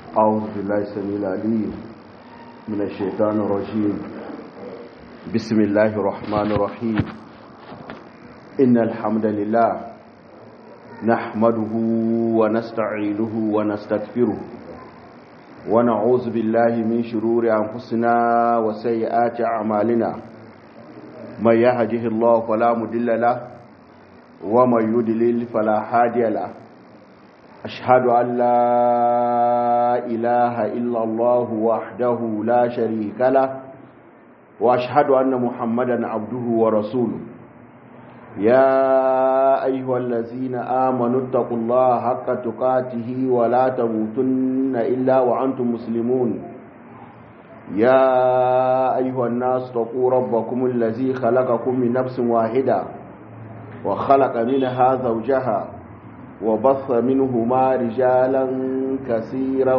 أعوذ بالله السميع العليم من الشيطان الرجيم. بسم الله الرحمن الرحيم. إن الحمد لله نحمده ونستعينه ونستغفره ونعوذ بالله من شرور أنفسنا وسيئات أعمالنا. من يهده الله فلا مضل له ومن يضلل فلا هادي له. أشهد أن لا إله إلا الله وحده لا شريك له وأشهد أن محمدا عبده ورسوله. يا أيها الذين آمنوا اتقوا الله حق تقاته ولا تموتن إلا وأنتم مسلمون. يا أيها الناس اتقوا ربكم الذي خلقكم من نفس واحدة وخلق منها زوجها وبث منهما رجالا كثيرا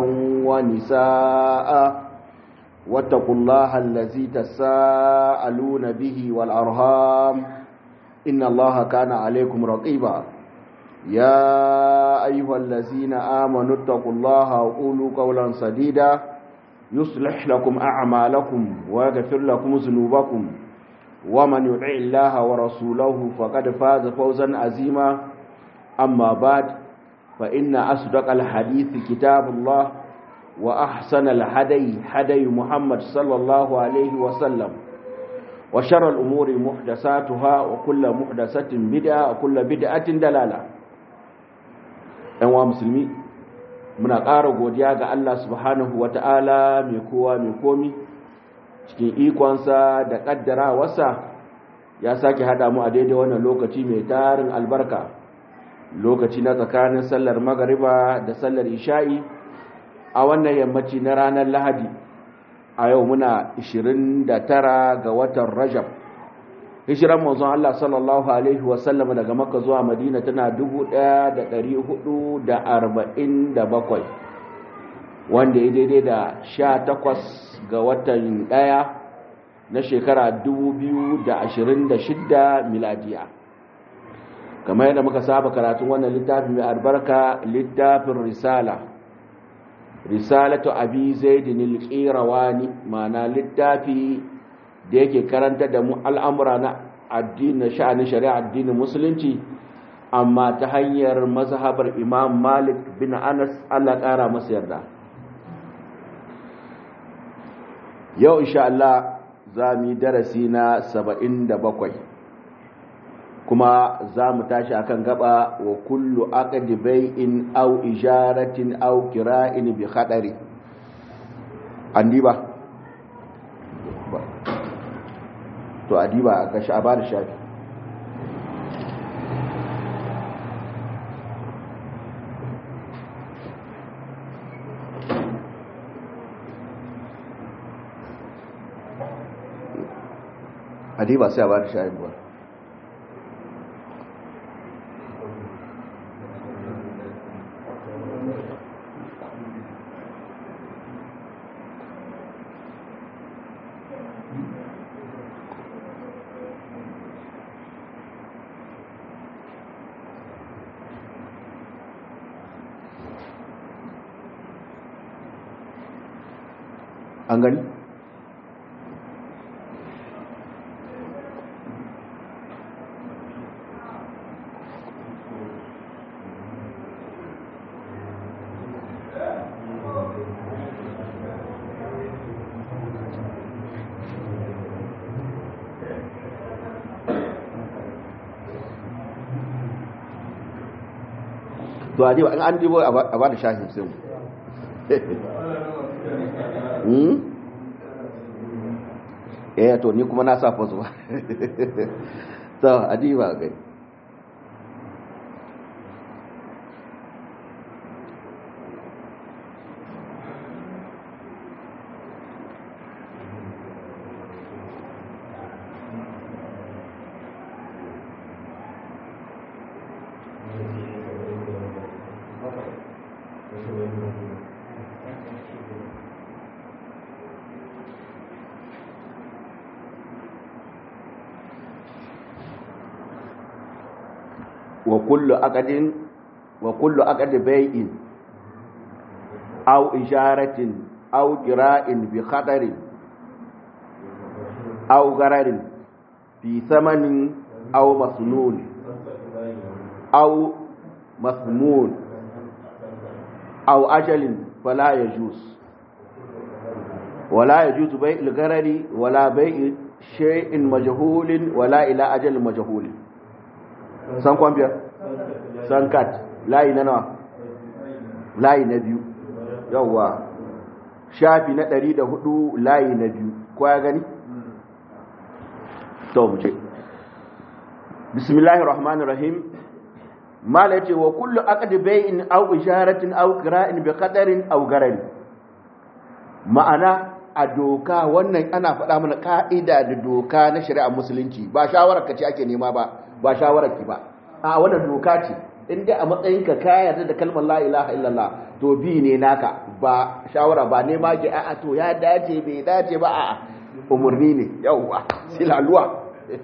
ونساء واتقوا الله الذي تساءلون به والأرحام إن الله كان عليكم رقيبا. يا أيها الذين آمنوا اتقوا الله وقولوا قولا سديدا يصلح لكم أعمالكم ويغفر لكم ذنوبكم ومن يطع الله ورسوله فقد فاز فوزا عظيما. أما بعد فإن أصدق الحديث كتاب الله وأحسن الهدي هدي محمد صلى الله عليه وسلم وشر الأمور محدثاتها وكل محدثة بدعة وكل بدعة دلالة. أيها المسلمين muna ƙara godiya ga Allah subhanahu wata'ala mai kowa mai komi cikin ikonsa da ƙaddarawarsa ya sake haɗa mu a daidai wannan lokaci mai tarin albarka, lokaci na tsakanin sallar magariba da sallar isha'i a wannan yammaci na ranar lahadi. A yau muna 29 ga watan rajab, hijiran manzon Allah sallallahu alaihi wasallam daga makka zuwa madina tana 1447 wanda ya daidai da 18 ga watan 1 na shekara 2026 miladiya. kamar yadda muka saba karatun wannan littafin mai albarka, littafin risalatu abi zaidin al-qirawani, ma'ana littafi da yake karanta da mu al'amura na addinin sha'anin shari'a addinin musulunci amma ta hanyar mazhabar Imam Malik bin Anas, Allah ƙara masa yarda. Yau insha Allah za mu yi darasi na 77 kuma za mu tashi akan gaba wa kullu aqdi bai'in aw ijaratin aw kira'in bi khadari. Andiba to adiba ka sha'aba da shafi adiba sai a ba da shafi ba. An gani? To a diba an dibo a ba da shafin sai mu to ni kuma na sa fasu ba to adiba gai wa kullu aqdi bai'in aw isharatin aw qira'in bi khadarin aw gararin fi thamanin aw masnun aw masmun aw ajalin fala yajuz wala yajuz bai'ul garari wala bai'i shay'in majhulin wala ila ajalin majhulin san kwamfiya san kat layi na nawa layi na biyu yawwa shafi na 104 layi na biyu ko ya gani to mu ce bismillahir rahmanir rahim mala yace wa kullu aqdi bai'in aw isharatin aw qira'in bi qadarin aw gararin ma'ana a doka wannan ana faɗa mana ka'ida da doka na shari'ar musulunci ba shawarar ka ce ake nema ba shawarar ki ba a wannan doka ce inda a matsayin ka yarda da kalmar la ilaha illallah to bi ne naka ba shawara ba ne ma ki a'a to ya dace bai dace ba a'a umurni ne yauwa silaluwa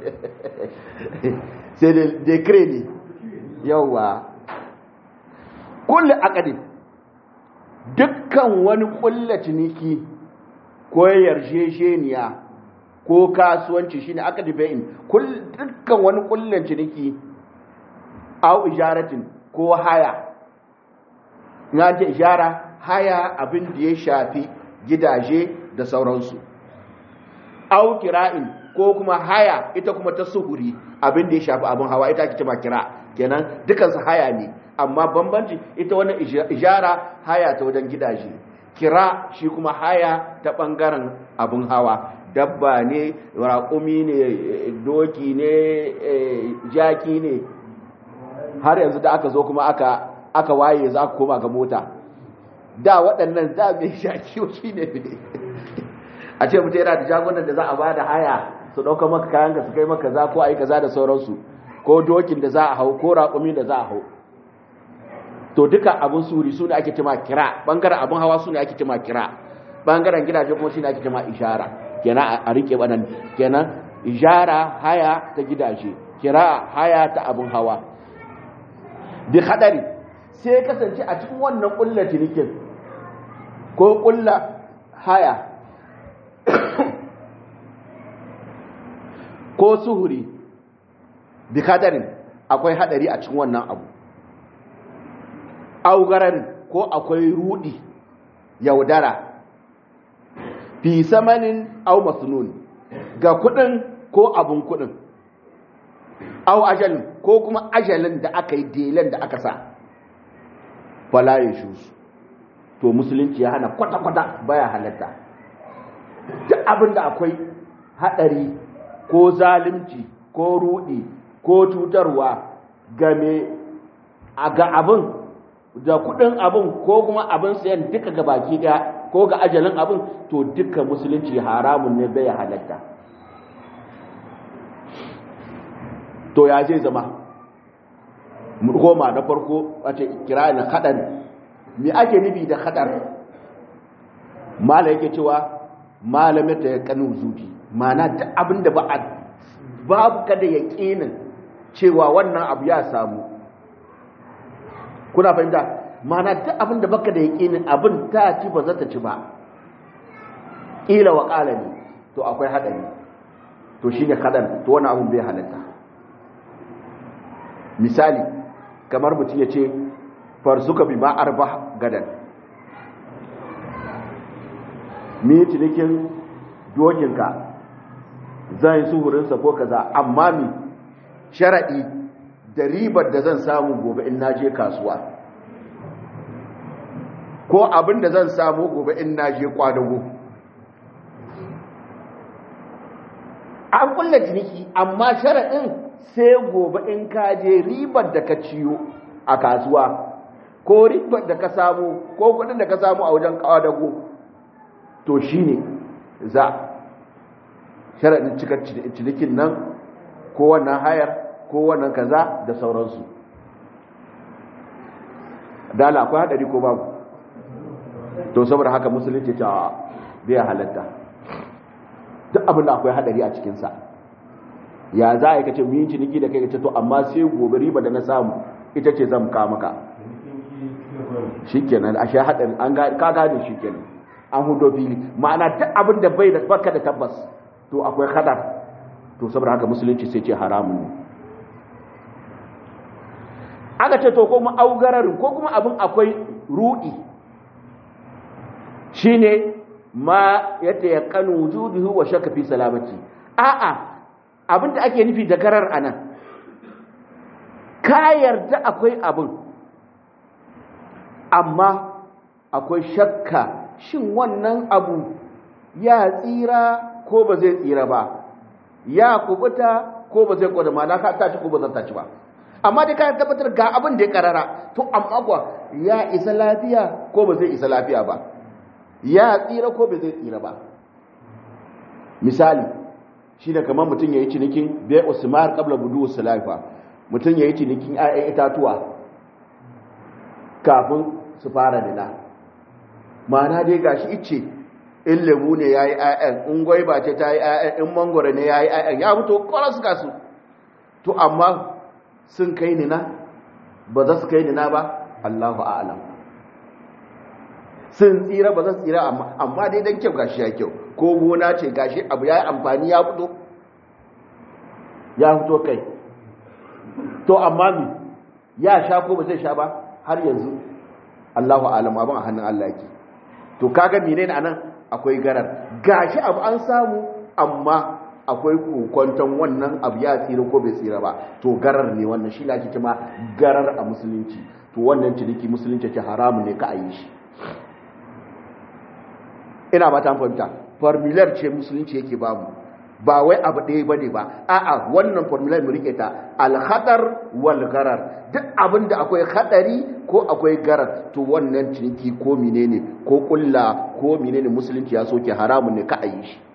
sai da decree ne yauwa kullu aqdin dukkan wani kullu ciniki ko yarjejeniya ko kasuwanci shine aqdi bai'in dukkan wani kullu ciniki aw ijaratin ko haya na ce ijara haya abin da ya shafi gidaje da sauransu aw kira'in ko kuma haya ita kuma ta suhuri abin da ya shafi abin hawa ita ake cewa kira kenan dukan su haya ne amma bambanci ita wannan ijara haya ta wajen gidaje kira shi kuma haya ta bangaren abin hawa dabba ne raƙumi ne doki ne jaki ne har yanzu da aka zo kuma aka waye za ku koma ga mota da waɗannan da mai shaki shi ne a ce mutum yana da jagunan da za a ba da haya su ɗauka maka kayan ka su kai maka za ko a yi kaza da sauransu ko dokin da za a hau ko raƙumi da za a hau to duka abin suri su ne ake cima kira ɓangaren abin hawa su ne ake cima kira ɓangaren gidaje kuma shi ne ake cima ishara kenan a riƙe ɓanan kenan ishara haya ta gidaje kira haya ta abin hawa bi hadari sai kasance a cikin wannan kullu cinikin ko kullu haya ko suhuri bi hadarin akwai hadari a cikin wannan abu augararin ko akwai rudi yaudara fi samanin aw masnun ga kudin ko abun kudin aw ajalin ko kuma ajalin da aka yi delan da aka sa fala yashus to musulunci ya hana kwata-kwata baya halatta duk abin da akwai hadari ko zalunci ko rudi ko cutarwa game ga abin da kudin abin ko kuma abin sayan duka ga baki daya ko ga ajalin abin to duka musulunci haramun ne baya halatta to ya zai zama goma na farko wace kira na kadar me ake nufi da kadar mala yake cewa malame ta ya kanu zubi mana duk abinda babu kada yaqinin cewa wannan abu ya samu kuna fahimta mana duk abinda baka da yaqinin abin ta ci ba za ta ci ba ila wa qala ne to akwai hadari to shine kadar to wannan abun bai halatta misali kamar mutum ya ce farzuka bi ma arba gadan mi cinikin dokinka zan suhurinsa ko kaza amma mi sharaɗi da ribar da zan samu gobe in naje kasuwa ko abin da zan samu gobe in naje kwadago an kulla ciniki amma sharaɗin sai gobe in ka je ribar da ka ciyo a kasuwa ko ribar da ka samu ko kudin da ka samu a wajen kwadago to shine za sharaɗin cikar cinikin nan ko wannan hayar ko wannan kaza da sauransu dala akwai hadari ko babu to saboda haka musulunci ta bai halatta duk abin da akwai hadari a cikinsa ya za a yi kace mu yi ciniki da kai kace to amma sai gobe riba da na samu ita ce zan ka maka shikenan ashe hadin an ga ka gane shikenan an hudo fili ma'ana duk abin da bai da baka da tabbas to akwai hadar to saboda haka musulunci sai ce haramun ne aka ce to ko kuma augararin ko kuma abin akwai ru'i shine ma yadda ya kanu wujuduhu wa shakka fi salamati a'a abinda ake nufi da garar anan ka yarda akwai abin amma akwai shakka shin wannan abu ya tsira ko ba zai tsira ba ya kubuta ko ba zai kwada ma na ka tashi ko ba zan tashi ba amma dai ka tabbatar ga abin da ya karara to amma kuwa ya isa lafiya ko ba zai isa lafiya ba ya tsira ko ba zai tsira ba misali shi da kamar mutum ya yi cinikin bai usmar qabla budu salafa mutum ya yi cinikin ayyan itatuwa kafin su fara dina ma'ana dai gashi ice in lemu ne yayi ayyan in gwaiba ce ta yi ayyan in mangoro ne yayi ayyan ya fito kwaras kasu to amma sun kai nina ba za su kai nina ba Allahu a'lam sun tsira ba za su tsira amma dai dan kyau gashi ya kyau ko gona ce gashi abu ya yi amfani ya fito kai to amma mi ya sha ko ba zai sha ba har yanzu Allahu a'lam abin a hannun Allah yake to kaga menene anan akwai garar gashi abu an samu amma akwai kokonton wannan abu ya tsira ko bai tsira ba to garar ne wannan shi laki kuma garar a musulunci to wannan ciniki musulunci ce haramu ne ka ayi shi ina ba ta fahimta formular ce musulunci yake babu ba wai abu ɗaya bane ba a'a wannan formular mu rike ta al-khatar wal garar duk abin da akwai hadari ko akwai garar to wannan ciniki ko menene ko kulla ko menene musulunci ya soke haramun ne ka ayi shi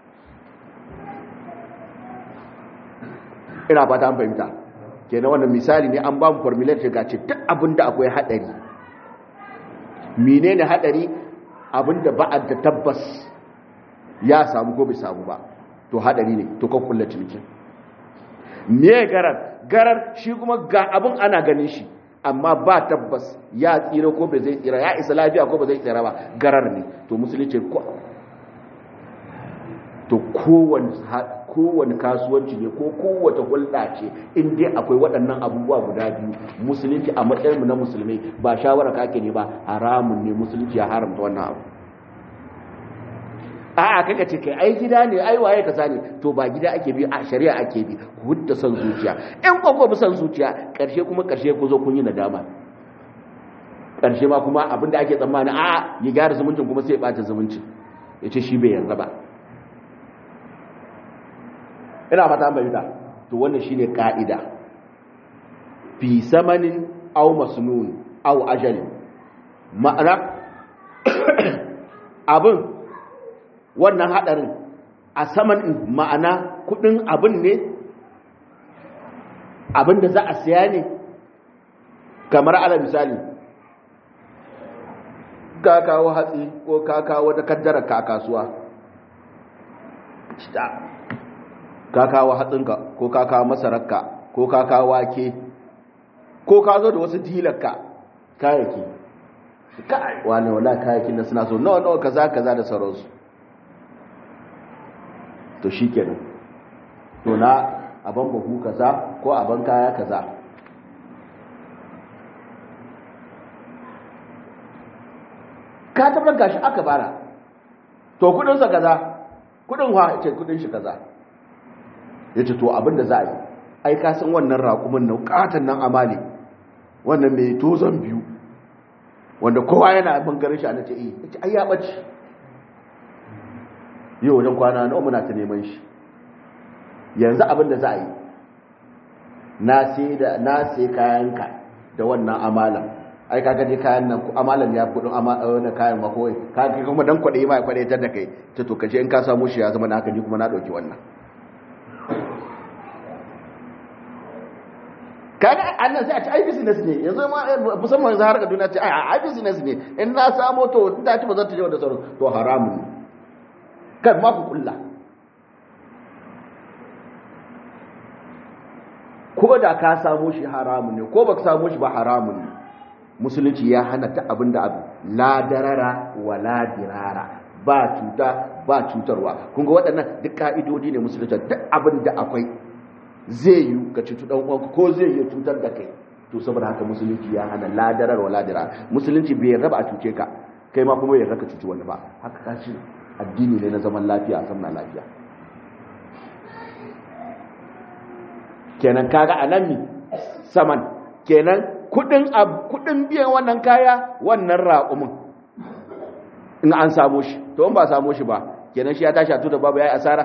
ina ba ta fahimta kenan wannan misali ne an ba mu formular ce gace duk abin da akwai hadari menene hadari abin da ba da tabbas ya samu ko bai samu ba to hadari ne to kan kullu cinikin me garar shi kuma ga abin ana ganin shi amma ba tabbas ya tsira ko bai zai tsira ya isa lafiya ko ba zai tsira ba garar ne to musulunci ko to kowane kasuwanci ne ko kowace hulɗa ce in dai akwai waɗannan abubuwa guda biyu musulunci a matsayinmu na musulmai ba shawara kake ne ba haramun ne musulunci ya haramta wannan abu a'a kaka ce kai ai gida ne ai waye ka sani to ba gida ake bi a shari'a ake bi ku hudda son zuciya in ko bi son zuciya karshe ku zo kun yi nadama karshe ma kuma abinda ake tsammani a ya gyara zumuncin kuma sai ya bata zumuncin yace shi bai yarda ba ina fata an bayyana to wannan shine ka'ida fi samanin aw masnun aw ajalin ma'ana abin wannan hadarin a saman ma'ana kudin abin ne abin da za a siya ne kamar ala misali ka kawo hatsi ko ka kawo da kaddara ka a kasuwa ka kawo hatsinka ko ka kawo masararka ko ka kawo wake ko ka zo da wasu dilarka kayayyaki wani wala kayayyakin da suna so nawa kaza da sauransu to shi kenan to na aban buhu kaza ko aban kaya kaza ka tabbar gashi aka bara to kudinsa kaza kudin wa ce kudin shi kaza yace to abinda za a yi ai ka san wannan raƙumin nan katan nan amali wannan mai tozon biyu wanda kowa yana bangaren shi ana ce yace ai ya bace yau wajen kwana nawa muna ta neman shi yanzu abinda za a yi na sai kayanka da wannan amalan ai kaga dai kayan nan amalan ya kudin amalan kayan makoi kaga kuma dan kwade ma kwade tar da kai ta to kaje in ka samu shi ya zama na haka ni kuma na dauki wannan kaga annan sai a ci ai business ne yanzu ma musamman yanzu har ga duniya ce ai business ne in na samu to ta ci ba zan ta je da sauran to haramun ne kan ma ku kulla ko da ka samu shi haramun ne ko baka samu shi ba haramun ne musulunci ya hana ta abinda abu la darara wa la dirara, ba cuta ba cutarwa. kun ga waɗannan duk ka'idodi ne musulunci. Duk abinda akwai zai yi ka cutu dan uwanka ko zai yi cutar da kai, to saboda haka musulunci ya hana la darar wa la dirara. Musulunci bai raba a cuce ka, kai ma kuma ya raka cuci wani ba. Haka kashi addini ne na zaman lafiya, a zaman lafiya. kenan kaga anan ne saman, kenan kudin biyan wannan kaya wannan raƙumin in an samu shi, to in ba samu shi ba kenan shi ya tashi a tuta babu yayi asara.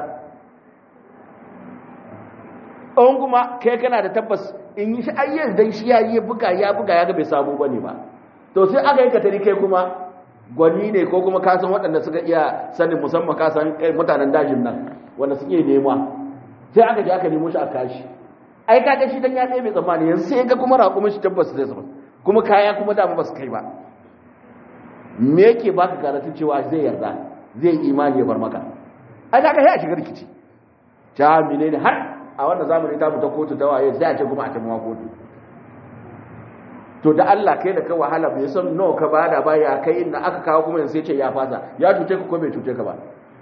in kuma kai kana da tabbas in yi shi ayyar dan shi ya buga ya ga bai samu bane ba, to sai aka yi katari kai kuma gwani ne ko kuma kasan waɗanda suka iya sanin, musamman kasan mutanen dajin nan wanda suke nema, sai aka je aka nemo shi a kashi. ai kaga shi dan ya tsaye mai tsammani, yanzu sai ga kuma raƙumin shi tabbas zai zama, kuma kaya kuma dama ba su kai ba. me yake baka garantin cewa zai yarda zai imani ya bar maka? ai kaga sai a shiga rikici. ta menene har a wannan zamani ta mutu kotu ta waye, sai a ce kuma a tafi kotu. to da Allah kai da ka wahala bai san nawa ka bada ba, ya kai inda aka kawo kuma yanzu sai ce ya fasa. ya cuce ka ko bai cuce ka ba?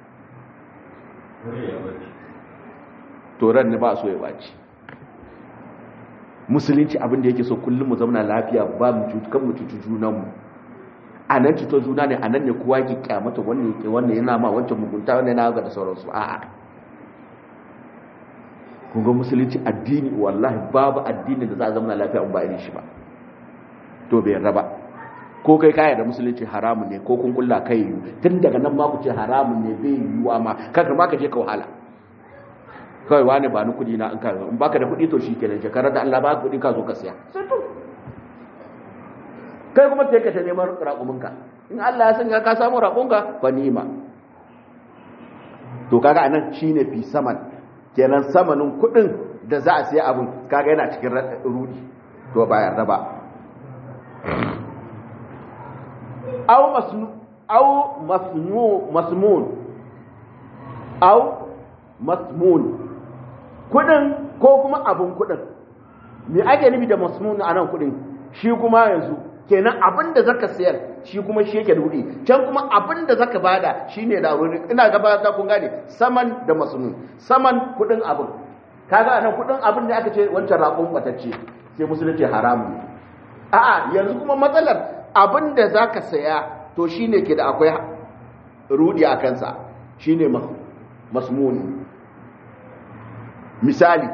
to ran ne ba so ya baci. musulunci abin da yake so kullum mu zauna lafiya, ba mu cutukan mu cutu junanmu. a nan cutar juna ne, a nan ne kowa yake kyamata wannan yake wannan yana ma wancan mugunta, wannan yana ga da sauransu. a'a, kun ga musulunci addini, wallahi babu addini da za a zauna lafiya in ba irin shi ba. to bai yarda ba, ko kai kaya da musulunci haramun ne, ko kun kulla kai yi tun daga nan ma ku ce haramun ne, bai yiwuwa ma, kakar ma ka je ka wahala kawai wane ba ni kudi na, in baka da kudi to shi kenan, shekarar da Allah ba kudi ka zo ka siya, kai kuma sai ka ta neman raƙuminka. in Allah ya san ka samu raƙuminka fa ni'ima. to kaga anan shine fi saman, kenan samanin kudin da za a siya abin, kaga yana cikin rudi, to ba yarda ba. masmun kudin ko kuma abun kudin. me ake nufi da masmun anan kudin? shi kuma yanzu kenan abin da zaka sayar shi kuma shi yake da kudi, can kuma abin da zaka bada shine da wuri. ina gaba ta kun gane saman da masmun. saman kudin abin, kaga anan kudin abin da aka ce wancan raƙon batacce, sai musulunci haramun. a'a, yanzu kuma matsalar abin da zaka saya to shine ke da akwai rudi a kansa, shine masmuni. misali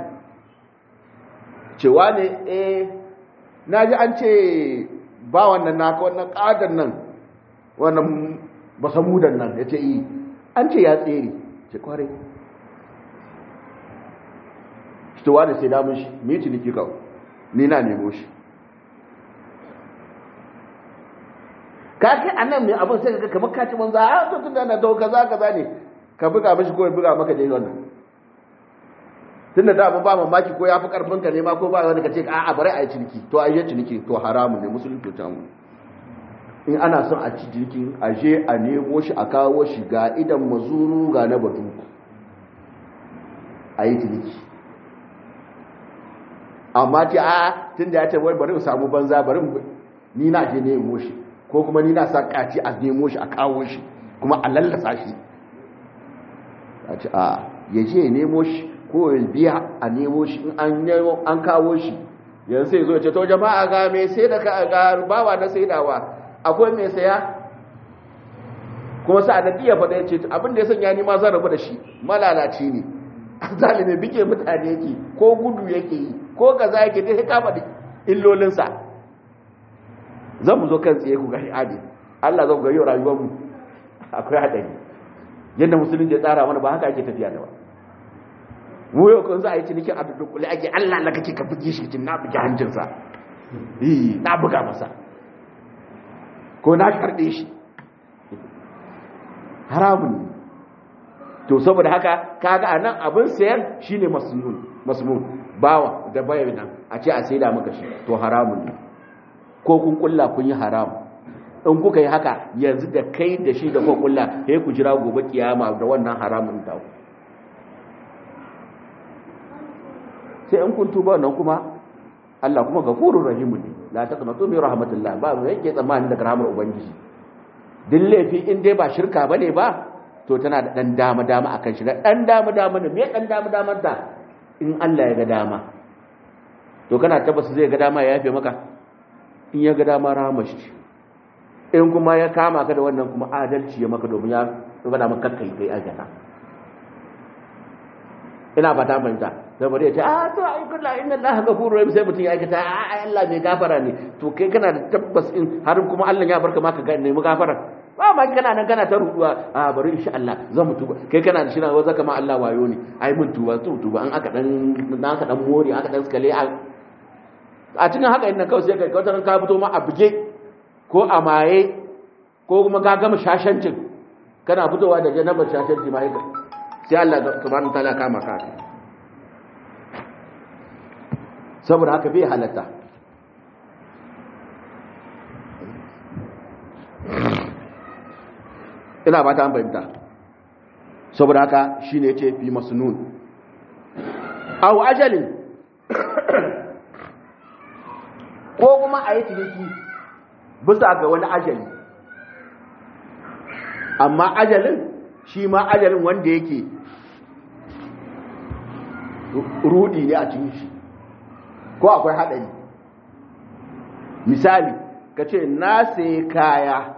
cewa ne naji an ce ba wannan naka wannan kadan nan wannan basamudan nan yace an ce ya tsere, ce kware to wani sai da mun shi me ciniki kawo ni na nemo shi. ka kai anan mai abin sai ka kamar kaci manza a to tunda na dawo kaza ne, ka buga mishi ko ya buga maka dai wannan, tunda da abin ba mamaki ko ya fi karfin ka ne ma, ko ba wani ka ce a'a bari a yi ciniki, to a yi ciniki to haramun ne, musulunci ta mu. in ana son a ci cinikin a je a nemo shi a kawo shi ga idan mazuru ga na batu, a yi ciniki. amma ce a tunda ya ce wai bari mu samu banza, bari ni na je nemo shi, ko kuma ni na sa kaci a nemo shi a kawo shi kuma a lallasa shi, a ce a ya je nemo shi ko ya biya a nemo shi. in an kawo shi yanzu sai zo ya ce to jama'a ga mai sai da ga bawa na saidawa, akwai mai saya, kuma sa'adaddi ya faɗa ya ce abin da ya sanya ni ma zan rabu da shi, malalaci ne, zalime bike mutane yake, ko gudu yake yi, ko kaza yake, dai ka faɗi illolinsa. zan mu zo kan tsaye ku gani adi Allah zan ga yau rayuwar mu akwai hadari, yadda musulunci ya tsara mana ba haka ake tafiya da ba. mu yau kun za a yi cinikin a dukkan ake Allah na kake ka buge shi na buge hanjinsa, na buga masa ko na karɗe shi, haramun. to saboda haka kaga anan abin sayar shine masmun, bawa da bayan nan a ce a saida maka shi, to haramun ne, ko kun kulla kun yi haram. in kuka yi haka yanzu da kai da shi da kun kulla sai ku jira gobe kiyama da wannan haramun ta ku. sai in kun tuba wannan kuma Allah kuma gafurur rahimun ne. la taqnatu min rahmatillah ba mu yake tsammani daga rahmar ubangiji din laifi in dai ba shirka bane ba to tana da dan dama dama akan shi dan dama dama ne me dan dama dama ta in Allah ya ga dama to kana tabbas zai ga dama ya yafe maka in ya ga dama rahmar shi in kuma ya kama ka da wannan kuma adalci ya maka domin ya faɗa maka kai aikata ina fata fahimta saboda ya ce to ai kullu inna allaha ghafurur rahim sai mutum ya aikata Allah mai gafara ne to kai kana da tabbas in har kuma Allah ya barka maka ga nemi gafara ba ma kana nan kana ta ruduwa bari insha Allah zan mutu kai kana da shina wazaka ma Allah wayo ne ai mun tuba an aka dan mori aka dan skale a cikin haka inda kawai sai kai wata ka fito ma a buge ko a maye ko kuma ka gama shashancin kana fitowa da janabar shashanci ma sai Allah subhanahu wataala kama ka saboda haka bai halatta ina ba ta an fahimta saboda haka shine yace fi masnun aw ajalin ko kuma a yi ciniki bisa ga wani ajali amma ajalin shi ma ajalin wanda yake rudi ne a cikin shi ko akwai haɗari misali ka ce na sai kaya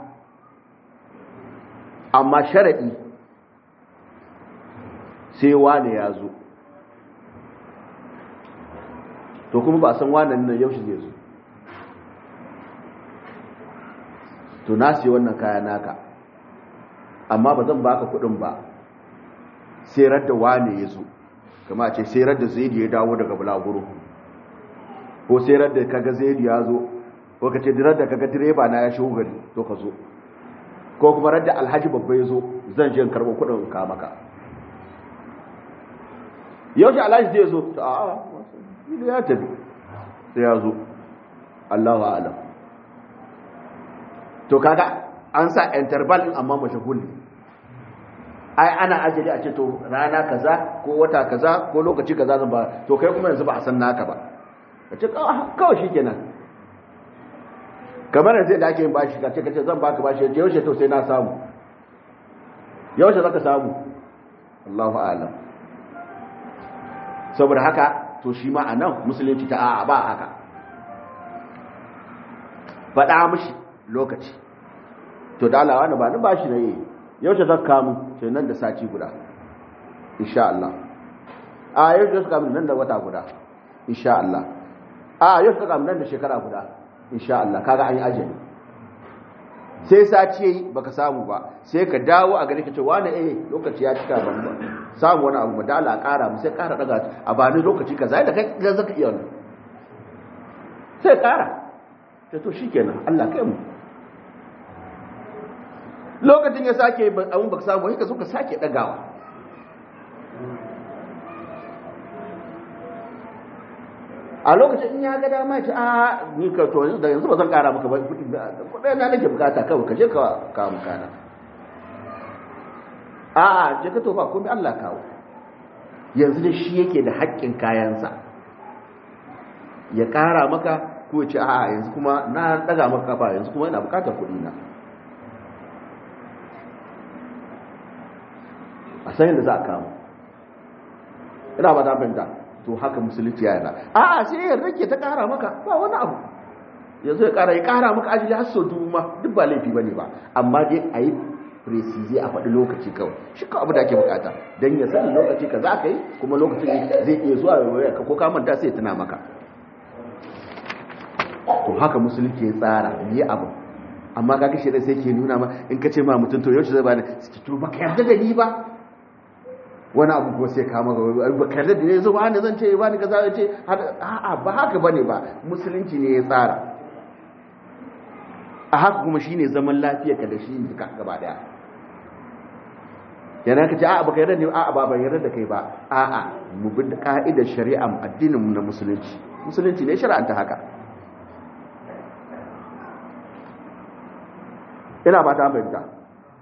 amma sharaɗi sai wane ya zo to kuma ba san wane nan yaushe zai zo to na sai wannan kaya naka amma ba zan baka kudin ba sai radda wane ya zo kama ce sai radda zaidi ya dawo daga bulaguro ko sai radda kaga zaidi ya zo ko ka ce radda kaga direba na ya shigo gari to ka zo ko kuma radda alhaji babba ya zo zan je in karɓo kudin ka maka yau shi alhaji zai zo ta a'a ya tafi sai ya zo Allahu a'lam to kaga an sa interval din amma mashahul ai ana ajali a ce to rana kaza ko wata kaza ko lokaci kaza zan ba to kai kuma yanzu ba a san naka ba kace kawai shikenan kamar yanzu da ake yin bashi kace zan baka bashi yaushe to sai na samu yaushe zaka samu Allahu a'lam saboda haka to shi ma anan musulunci ta a'a ba haka faɗa mishi lokaci to da Allah wani ba ni bashi na yi yaushe zaka kamu sai nan da sati guda insha Allah yaushe zaka kamu nan da wata guda insha Allah yaushe zaka kamu nan da shekara guda insha Allah kaga an yi ajali sai sati yayi baka samu ba sai ka dawo a gare ka ce wani lokaci ya cika ban ba samu wani abu da Allah ƙara mu sai ƙara daga a bani lokaci kaza da kai zaka iya wannan sai ƙara sai to shikenan Allah kai mu lokacin ya sake abun baka samu sai ka so ka sake dagawa a lokacin in ya ga dama ce ni ka to da yanzu ba zan kara maka ba kudin na nake bukata kawai ka je ka mukana je ka tofa komai Allah kawo yanzu da shi yake da haƙƙin kayansa ya kara maka ko ya ce yanzu kuma na daga maka kafa yanzu kuma ina bukatar kudi na a san yadda za a kama ina ba ta fahimta to haka musulunci ya yana sai ya rage ta kara maka ba wani abu yanzu ya kara maka ajili har sau dubu ma duk ba laifi bane ba amma dai a yi precise a faɗi lokaci kawai shi kawai abu da ake bukata don ya sani lokaci ka za ka yi kuma lokacin zai iya zuwa ya ka ko ka manta sai ya tuna maka to haka musulunci ya tsara yi abu amma kaga shi sai ke nuna ma in ka ce ma mutum to yau shi zai bani to baka yarda da ni ba wani abu ko sai kama ga bakar da ne zo ba ne zan ce ba ni kaza ya ce ba haka bane ba musulunci ne ya tsara a haka kuma shine zaman lafiya ka da shi duka gaba daya yana ka ce baka yarda ne ba ban yarda da kai ba mu bi ka'idar shari'a addinin mu na musulunci ne shari'anta haka ina ba ta fahimta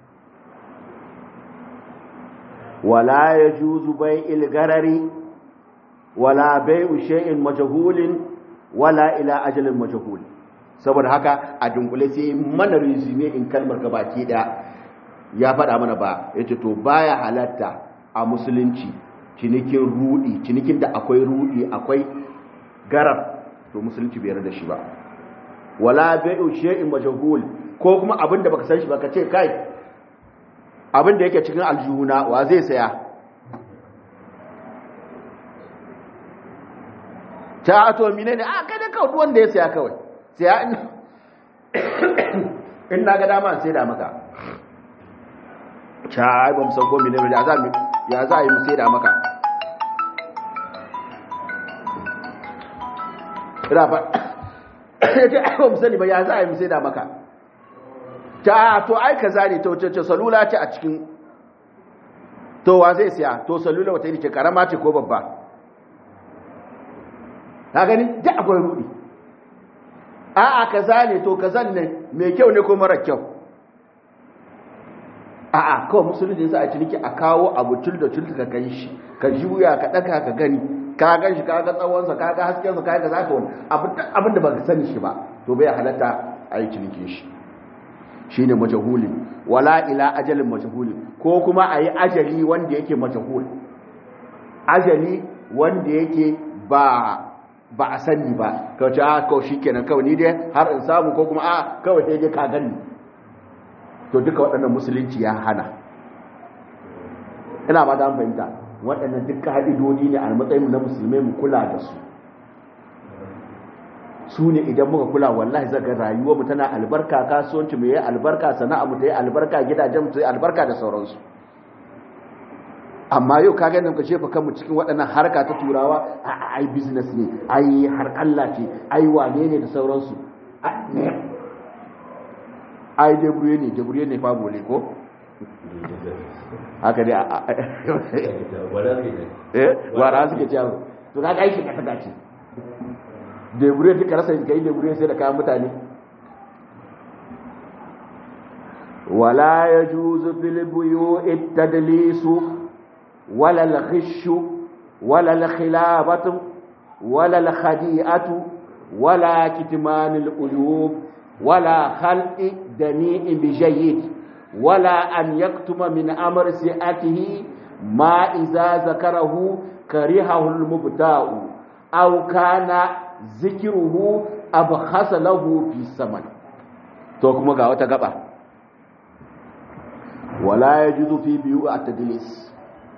ولا يجوز بيع الغرر ولا بيع شيء مجهول ولا إلى أجل مجهول saboda haka a dunkule sai mana resume in kalmar gabaki daya ya faɗa mana ba yace to baya halatta a musulunci cinikin rudi, cinikin da akwai rudi akwai garar, to musulunci bai yarda da shi ba. Wala bai'u shay'in majhul, ko kuma abin da baka san shi ba ka ce kai abin da yake cikin aljihuna wa zai saya, ta to menene a kai da kawai wanda ya saya kawai saya in na ga dama sai da maka, ta ai ba mu san ko menene ya za a yi mu sai da maka, ina fa ya ce ai ba mu sani ba ya za a yi mu sai da maka, ta to ai kaza ne to ce salula ce a cikin, to wa zai siya, to salula wata ce karama ce ko babba, ka gani duk akwai rudi. A'a kaza ne to kazan ne mai kyau ne ko mara kyau, a'a kawai musulunci za a ciniki a kawo abu da ka gan shi, ka juya ka daka ka gani, ka gan shi ka ga tsawonsa ka ga haskensa ka ga za ka wani abin da ba ka sani shi ba, to bai halatta a yi cinikin shi. Shi ne majahulin, wala ila ajalin majahulin, ko kuma a yi ajali wanda yake majahul, ajali wanda yake ba a sani ba, kawai ce a kawai shi kenan kawai ni dai har in samu, ko kuma a kawai sai dai ka gani, to duka waɗannan musulunci ya hana. Ina ba da fahimta waɗannan duka haɗidodi ne a matsayin na musulmai mu kula da su. Su ne idan muka kula wallahi zaga rayuwar mu tana albarka, kasuwanci mu yayi albarka, sana'a mu ta yi albarka, gidajen mu ta yi albarka da sauransu. Amma yau ka ganin ka shefa kanmu cikin waɗannan harka ta turawa, ai business ne, ai harƙalla ce, ai wane ne da sauransu. Ai deburiye ne fa bole ko? Haka dai wara suke cewa to ka aiki ka tada ce. Deburiye duka rasa ka yi deburiye sai da kayan mutane. Wala yajuzu fil buyu'i tadlisu ولا الغش ولا الخلافة ولا الخديئة ولا كتمان العيوب ولا خلق دنيء بجيد ولا أن يكتم من أمر سيئته ما إذا ذكره كرهه المبتاع أو كان ذكره أبخس له في الثمن. توكم غاوتا غبا ولا يجوز في بيوع التدليس،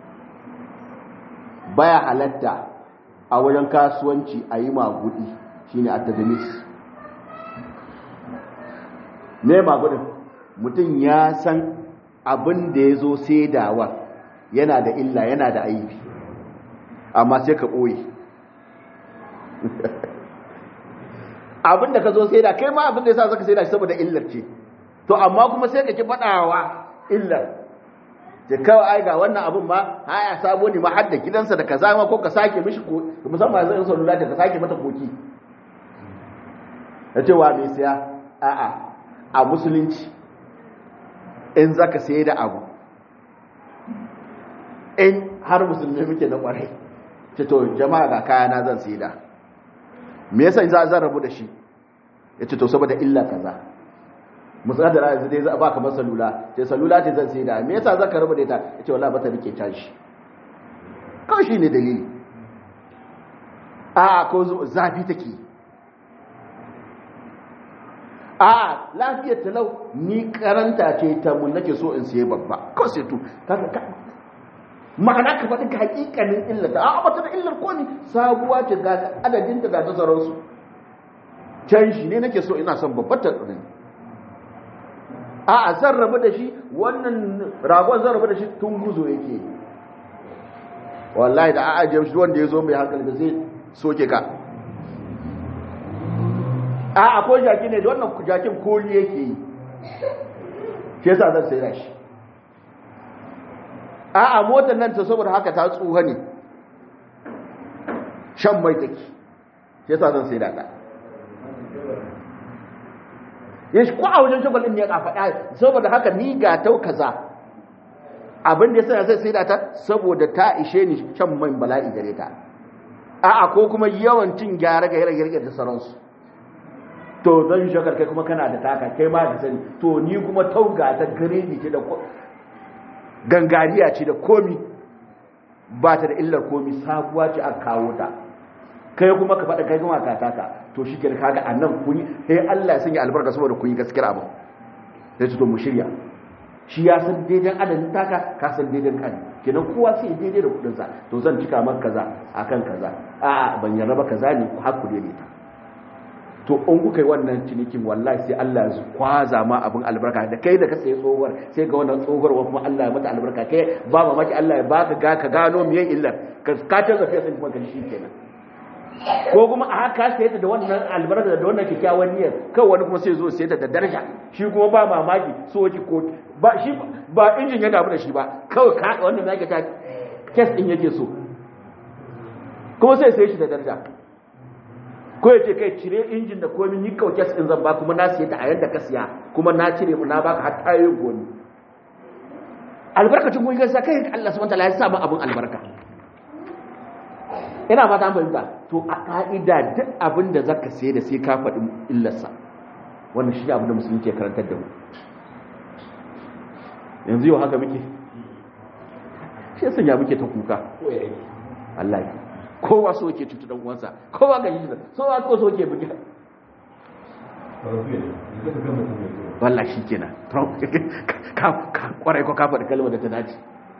baya halatta a wajen kasuwanci a yi magudi, shine at-tadlis. Ne magudin mutum ya san abin da ya zo saidawa yana da illa yana da aibi, amma sai ka ɓoye abin da ka zo saida, kai ma abin da ya sa zaka saida shi saboda illar ce, to amma kuma sai ka ki faɗawa illar ce kawai ai ga wannan abin ma haya sabo ne ma har da gidansa da kaza ma, ko ka sake mishi ko musamman yanzu in salula ta sake mata koki, ya ce wa mai siya. A'a, a musulunci in zaka sayar da abu, in har musulmi muke na kwarai, ce to jama'a ga kaya na zan sayar da, me yasa zan rabu da shi, ya ce to saboda illa kaza. musamman da yanzu dai za a baka masa salula, sai salula ce zan sai da, me yasa zaka rubuta ta, yace wallahi bata rike caji, kawai shine dalili. a ko zafi take, a lafiyar talau ni karanta ce ta mun nake so in sai babba, kawai sai to kaga ma'ana ka faɗi ka hakikanin illata, a bata da illar ko ni sabuwa ce ga adadin ta ga sauransu, canji ne nake so ina son babbar ta tsare. a zan rabu da shi, wannan ragon zan rabu da shi tun guzo yake, wallahi da a ajiye shi wanda ya zo mai hankali da zai soke ka. a ko jaki ne da wannan jakin koli yake yi, shi yasa zan sai da shi. a motar nan ta saboda haka ta tsuha ne, shan mai take, shi yasa zan sai da ta. ya shi ko a wajen shagwal ɗin ne ya faɗa, saboda haka ni ga tau kaza abin da ya sa zai sai da ta saboda ta ishe ni shan man bala'i gare ta. ko kuma yawan cin gyare da sauransu, to zan shakar kai kuma kana da taka kai ma ka sani to ni kuma tauga ta gare ni ce da gangariya ce da komi ba ta da illar komi sabuwa ce aka kawo ta kai kuma ka faɗa kai kuma ka taka to shi kenan kaga annan kuni sai Allah ya sanya albarka saboda kun yi gaskiyar abu sai to mu shirya shi ya san daidan adadin taka ka san daidan kan kenan kowa sai daidai da kudin sa to zan cika maka kaza akan kaza a ban yarda ba kaza ne har ku daidaita to in kuka yi wannan cinikin wallahi sai Allah ya kwaza ma abin albarka da kai da ka sayi tsohuwar sai ga wannan tsohuwar kuma Allah ya mata albarka kai ba mamaki Allah ya baka ka gano miyan illar ka canza sai kuma kan shi kenan ko kuma a haka sai ta da wannan albarka da wannan kikkiawan niyyar kai wani kuma sai zo sai ta da daraja shi kuma ba mamaki so ki ko ba shi ba injin ya damu da shi ba kawai ka wannan zaka ta kes din yake so kuma sai shi da daraja ko ya ce kai cire injin da komai ni kawai kes din zan ba kuma na siya ta a yanda ka siya kuma na cire mu na baka har tayoyin goni albarkacin kun gaisa kai Allah subhanahu wa ta'ala ya sa mu abun albarka ina fata an fahimta to a ka'ida duk abin da zaka sai da sai ka faɗi illarsa wannan shi ne abin da musulunci ya karantar da mu yanzu yau haka muke shi yasa ya muke ta kuka wallahi kowa so yake cutu dan uwansa kowa ga yi so so yake bugi wallahi shi kenan ka kwarai ko ka faɗi kalmar da ta dace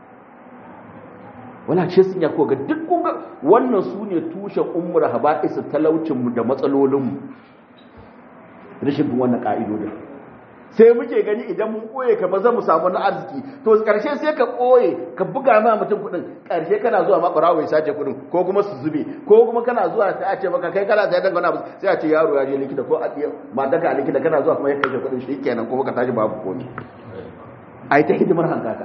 wala ce sun ya ko ga duk kunga wannan su ne tushen ummul haba'is talaucin mu da matsalolin mu rashin bin wannan ka'idodin sai muke gani idan mun koye ka maza mu samu na arziki to karshe sai ka koye ka buga ma mutum kudin karshe kana zuwa ma barawo ya sace kudin ko kuma su zube ko kuma kana zuwa sai a ce maka kai kana sai dan gana sai a ce yaro ya je likita ko a mata ka likita kana zuwa kuma ya kashe kudin shi kenan kuma ka tashi babu komai ai ta hidimar hankaka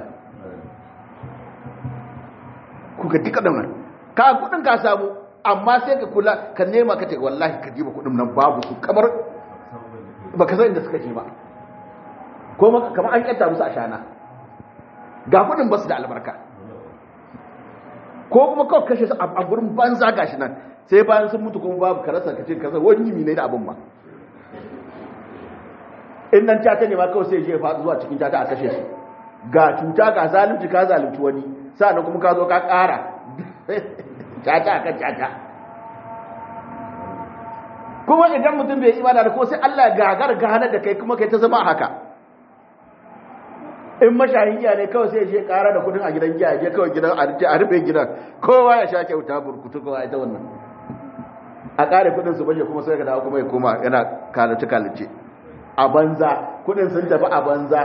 kuka duka da nan ka kudin ka samu amma sai ka kula ka nema ka ce wallahi ka jiba kudin nan babu su kamar baka san inda suka je ba ko kamar an kyanta musu a shana ga kudin basu da albarka ko kuma kawai kashe su a gurin banza gashi nan sai bayan sun mutu kuma babu karasa ka ce kasa wani yi ne da abin ba in nan cata ne ma kawai sai je faɗi zuwa cikin cata a kashe su ga cuta ga zalunci ka zalunci wani sa'annan kuma ka zo ka ƙara cata akan cata kuma idan mutum bai imana da ko sai Allah gagar gane da kai kuma kai ta zama haka in mashayin giya ne kawai sai je ƙara da kudin a gidan giya je kawai gidan a rufe gidan kowa ya sha kyauta burkutu kowa ita wannan a ƙare kudin su baje kuma sai ka dawo kuma ya koma yana kalace a banza kudin sun tafi a banza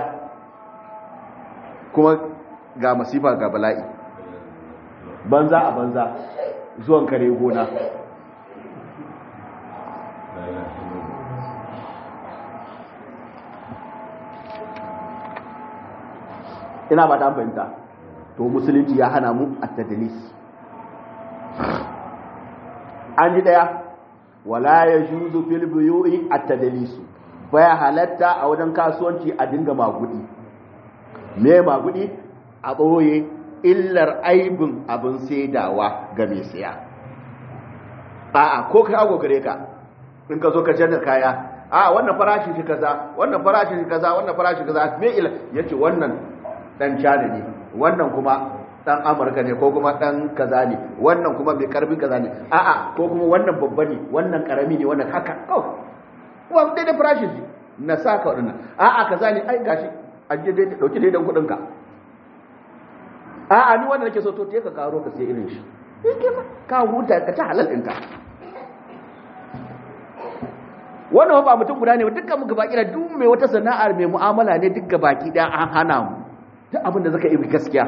kuma ga masifa ga bala'i banza a banza zuwan kare gona ina ba ta fahimta to musulunci ya hana mu at-tadlis an ji daya wala yajuzu fil buyu'i at-tadlis baya halatta a wajen kasuwanci a dinga magudi me magudi a boye illar aibin abin saidawa ga mai siya a'a ko kai ago gare ka in ka zo ka janna kaya a wannan farashi shi kaza wannan farashi shi kaza wannan farashi kaza me ila yace wannan dan China ne wannan kuma dan Amurka ne ko kuma dan kaza ne wannan kuma mai karfin kaza ne a'a ko kuma wannan babba ne wannan karami ne wannan haka kawai wa dai da farashin na saka wannan a'a kaza ne ai gashi aje dai dauki dai dan kudin ka a'a ni wannan nake so to te ka karo ka sai irin shi ka huta ka ta halal ɗinka wannan ba mutum guda ne dukkan mu gaba kira duk mai wata sana'ar mai mu'amala ne duk gabaki da an hana mu duk abin da zaka yi gaskiya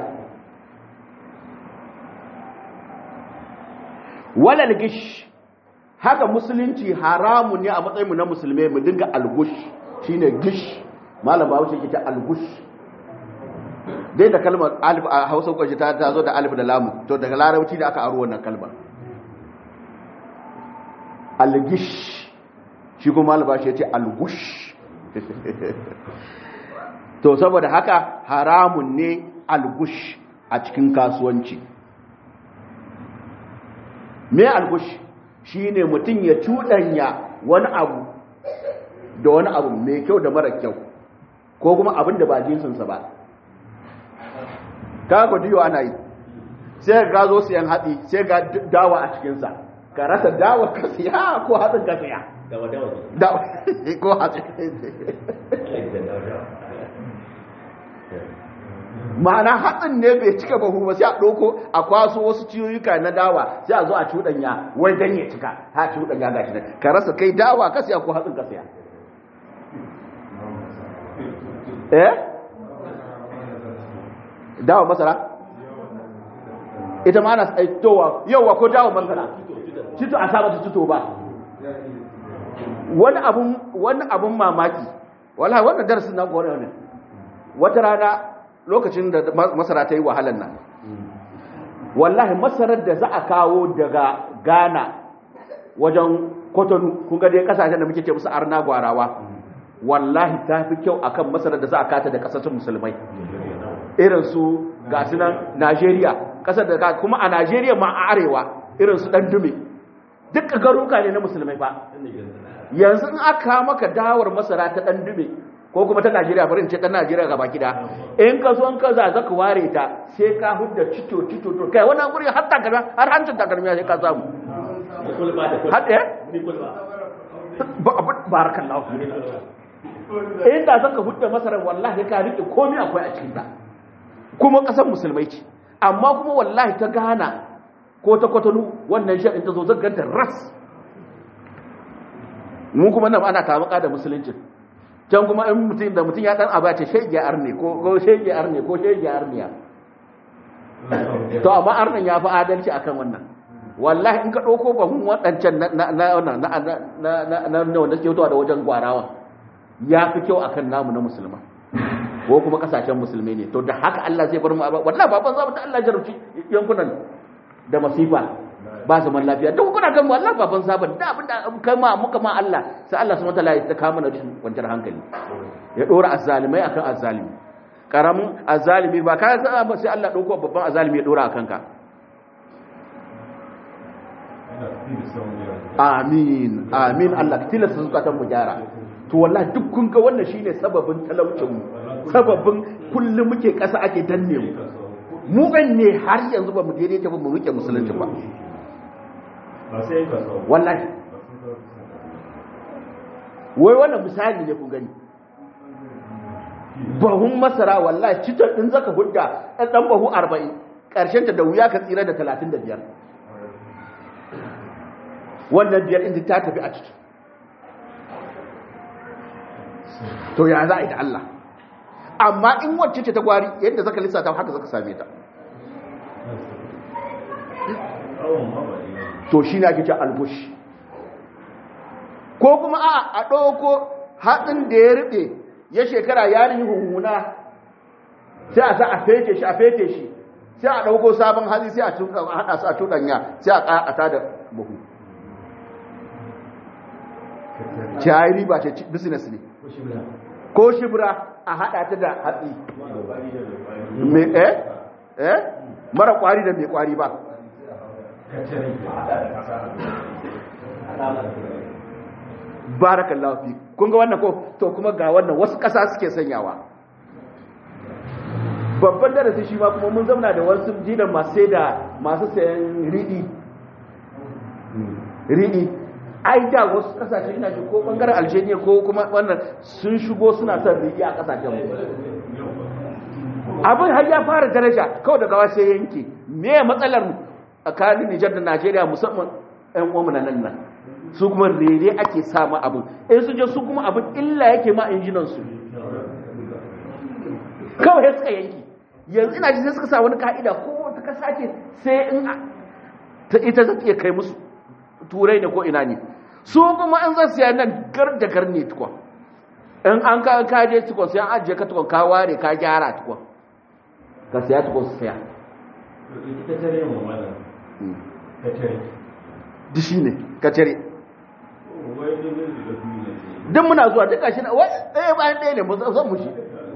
walal gish haka musulunci haramu ne a matsayin mu na musulmai mu dinga algush shine gish malam ba wuce kita algush dai da kalmar alif a Hausa ko ta zo da alif da lam to daga larabci da aka aro wannan kalmar algish shi kuma malam ba shi yace algush to saboda haka haramun ne algush a cikin kasuwanci me algush shine mutum ya cuɗanya wani abu da wani abu mai kyau da mara kyau ko kuma abin da ba jinsinsa ba ka ku diyo ana yi sai ga zo siyan hatsi sai ga dawa a cikinsa ka rasa dawa ka siya ko hatsin ka siya dawa ko hatsin ma'ana hatsin ne bai cika bahu ba sai a ɗauko a kwaso wasu ciyoyuka na dawa sai a zo a cuɗanya wai dan ya cika ha cuɗanya gashi nan ka rasa kai dawa ka siya ko hatsin ka siya dawa masara ita ma ana tsaitowa yauwa ko dawa masara cito a saba cito ba wani abun mamaki wallahi wannan darasin nan gore ne wata rana lokacin da masara ta yi wahalan nan wallahi masarar da za a kawo daga Ghana wajen Cotonou kun ga dai kasashen da muke ce musu arna gwarawa wallahi ta fi kyau akan masarar da za a kata da kasashen musulmai irin su gasu nan Najeriya kasar da kuma a Najeriya ma a arewa irin su dan dume duk garuka ne na musulmai fa yanzu in aka maka dawar masara ta dan dume ko kuma ta Najeriya bari in ce dan Najeriya gaba gida in ka zo ka za ka ware ta sai ka hudda cito to kai wannan guri har takalma har hancin takalma sai ka samu hadde barakallahu in da zaka hudda masara wallahi ka rike komai akwai a cikin ta kuma kasar musulmai ce amma kuma wallahi ta Ghana ko ta Cotonou wannan shi ta zo zaganta ras mun kuma nan ana tabaka da musulunci can kuma in mutum ya dan abace shege arne ko shege arne ko shege arniya to amma arnan ya fi adalci akan wannan wallahi in ka dauko bahun wadancan na wanda suke fitowa da wajen gwarawa ya fi kyau akan namu na musulma ko kuma kasashen musulmai ne to da haka Allah zai bar mu wallahi baban zamu ta Allah jarumci yankunan da masifa ba zaman lafiya duk kuna gan wallahi baban zaban da abin da kai ma muka ma Allah sai Allah subhanahu wataala ya taka mana rashin kwanciyar hankali ya dora azzalimai akan azzalimi karamin azzalimi ba ka ba sai Allah dauko babban azzalimi ya dora akan ka amin amin Allah ka tilasta zukatan mu gyara to wallahi duk kun ga wannan shine sababin talaucin mu sababin kullum muke kasa ake danne mu ne har yanzu ba mu daidaita ba mu rike musulunci ba wallahi wai wannan misali ne ku gani bahun masara wallahi citar din zaka hudda dan bahu 40 karshen ta da wuya ka tsira da 35 wannan biyar inda ta tafi a ciki to ya za a yi da Allah amma in wacce ce ta gwari yadda zaka lissata haka zaka same ta to shi ne ake ce albush ko kuma a ɗauko hatsin da ya rufe ya shekara yarin hunhuna sai a sa a fete shi sai a ɗauko sabon hatsi sai a haɗa su a cuɗanya sai a ƙaƙata da buhu ce a yi riba ce business ne ko shibra a haɗa ta da hatsi mara ƙwari da mai ƙwari ba barakallahu fi kun ga wannan ko to kuma ga wannan wasu ƙasa suke sanyawa babban darasi shi ma kuma mun zauna da wasu jidan masu sayan riɗi ai da wasu ƙasashe ina ji ko ɓangaren Algeria ko kuma wannan sun shigo suna son riɗi a ƙasashen mu abin har ya fara daraja kawai daga wasu yanki me matsalar mu tsakanin Nijar da Najeriya musamman ɗan uwanmu na nan su kuma rere ake samu abin in su je su kuma abin illa yake ma injinan su kawai suka yanki yanzu ina ji sai suka sa wani ka'ida ko wata kasa ce sai in ta ita za ta iya kai musu turai ne ko ina ne su kuma in zan siya nan gar da gar ne tukwa in an ka je tukwa sai an ajiye ka tukwa ka ware ka gyara tukwa ka siya tukwa su siya duk shi ne kacere duk muna zuwa duka shi na ɗaya bayan ɗaya ne zan mushi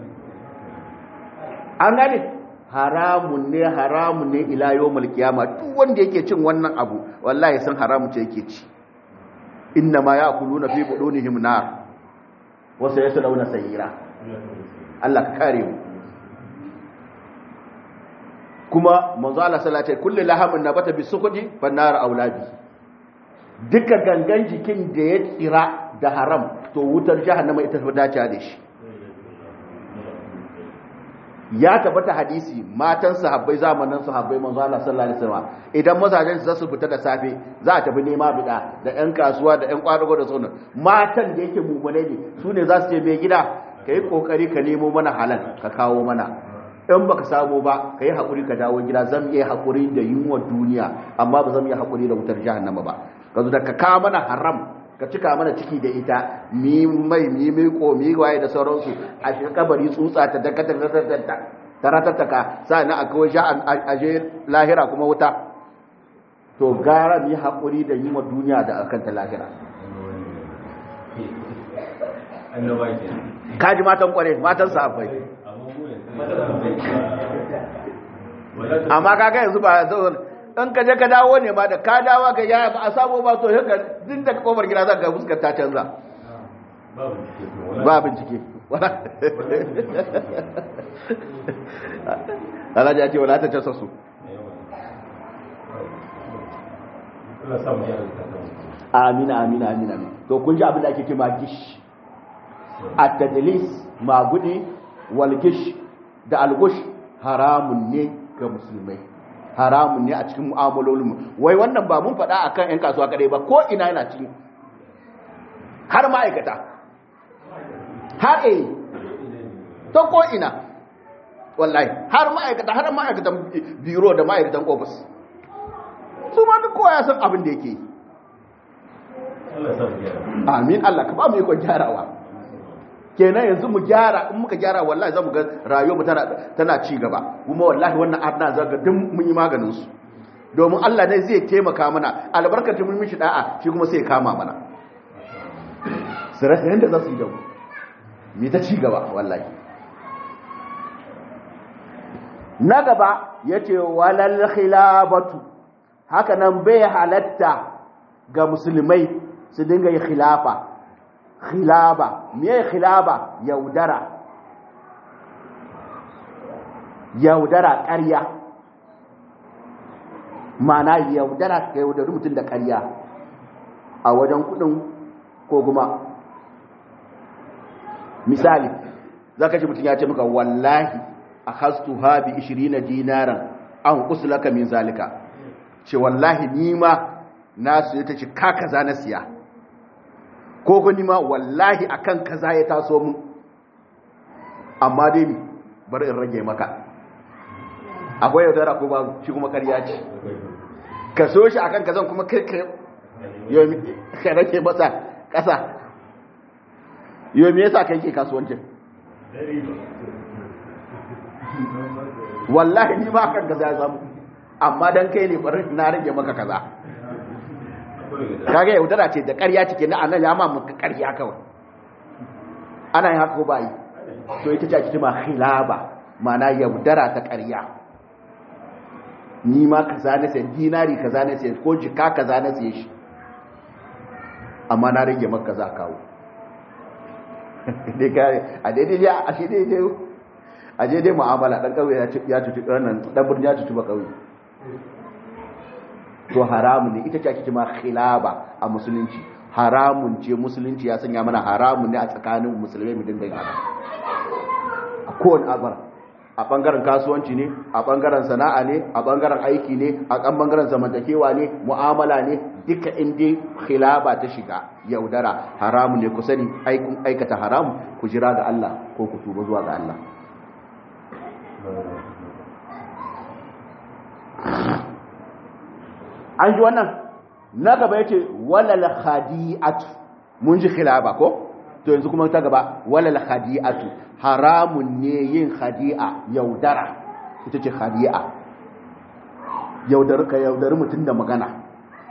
an gane haramun ne ila yau mulkiyama duk wanda yake cin wannan abu wallahi san haramun ce yake ci inna ma ya kulu na fi buɗunihim na wasu ya launa sayira. Allah ka kare mu. Kuma manzo Allah sallallahu alaihi wasallam kullu lahamin nabata bi sukhdi fan nar aulabi. Duka gangan jikin da ya tsira da haram to wutar jahannama ita ta dace da shi. Ya tabbata hadisi matan sahabbai zamanin sahabbai manzo Allah sallallahu alaihi wasallam idan mazajen su fita da safe za a tafi nema bida da ƴan kasuwa da ƴan kwadago da sauran matan da yake mumune ne su ne za su ce mai gida kai kokari ka nemo mana halal ka kawo mana in baka samu ba kai hakuri ka dawo gida zan yi hakuri da yunwar duniya amma ba zan yi hakuri da wutar jahannama ba ka zo da ka kawo mana haram ka cika mana ciki da ita mi ko mi waye da sauransu a cikin kabari tsutsa ta dakatar taratattaka sa'an a kawai aje lahira kuma wuta to gara mi haƙuri da yi wa duniya da akan ta lahira kaji matan kware matan sahabbai amma kaga yanzu ba in ka je ka dawo ne ma da ka dawo ka ya ba a samu ba to haka din da kofar gida za ka fuskar ta canza ba bincike Alhaji ya ce wala ta casa su amina to kun ji abin da ake kima gish at-tadlis magudi wal gish da al-gush haramun ne ga musulmai haramun ne a cikin mu'amalolinmu wai wannan ba mun faɗa akan ƴan kasuwa kadai ba ko ina yana cikin har ma'aikata har to ko ina wallahi har ma'aikatan biro da ma'aikatan ofis su ma duk kowa ya san abin da yake amin Allah ka ba mu ikon gyarawa kenan yanzu mu gyara in muka gyara wallahi za mu ga rayuwar tana ci gaba kuma wallahi wannan arna zaga duk mun yi maganin su domin Allah ne zai taimaka mana albarkatun mun mishi da'a shi kuma sai ya kama mana sirrin yanda za su yi da mu mi ta ci gaba wallahi na gaba yace walal khilafatu haka nan bai halatta ga musulmai su dinga yi khilafa me khilaba yaudara ƙarya ma'ana yaudara ka yaudari mutum da ƙarya a wajen kudin ko kuma misali zaka ji mutum ya ce maka wallahi akhastuha bi 20 dinaran an uslaka min zalika ce wallahi ni ma na su ta ce ka kaza na siya ko ko ni ma wallahi akan kaza ya taso mun amma dai bari in rage maka akwai yaudara ko babu shi kuma ƙarya ce ka so shi akan kazan kuma kai ka rage masa ƙasa yau me yasa kai ke kasuwancin wallahi ni ma kan kaza ya samu amma dan kai ne bari na rage maka kaza kaga yaudara ce da ƙarya cike na annan ya ma muka ƙarya kawai ana yin haka ko bai to ita ce ake cewa khilaba ma'ana yaudara ta ƙarya ni ma kaza na sai dinari kaza na sai ko jika kaza na sai shi amma na rage maka kaza kawo dai kare a daidai ya a shi daidai a je dai mu'amala dan kauye ya tutu wannan dan birni ya tutu ba kauye to haramun ne ita ce ake cewa khilaba a musulunci haramun ce musulunci ya sanya mana haramun ne a tsakanin musulmai mu dinga yin haka a kowane abar a bangaren kasuwanci ne a bangaren sana'a ne a bangaren aiki ne a kan bangaren zamantakewa ne mu'amala ne duka inda khilaba ta shiga yaudara haramun ne ku sani aikata haramu ku jira ga Allah ko ku tuba zuwa ga Allah an ji wannan na gaba yace walal khadi'atu mun ji khilaba ko to yanzu kuma ta gaba walal khadi'atu haramun ne yin khadi'a yaudara ita ce khadi'a yaudari mutum da magana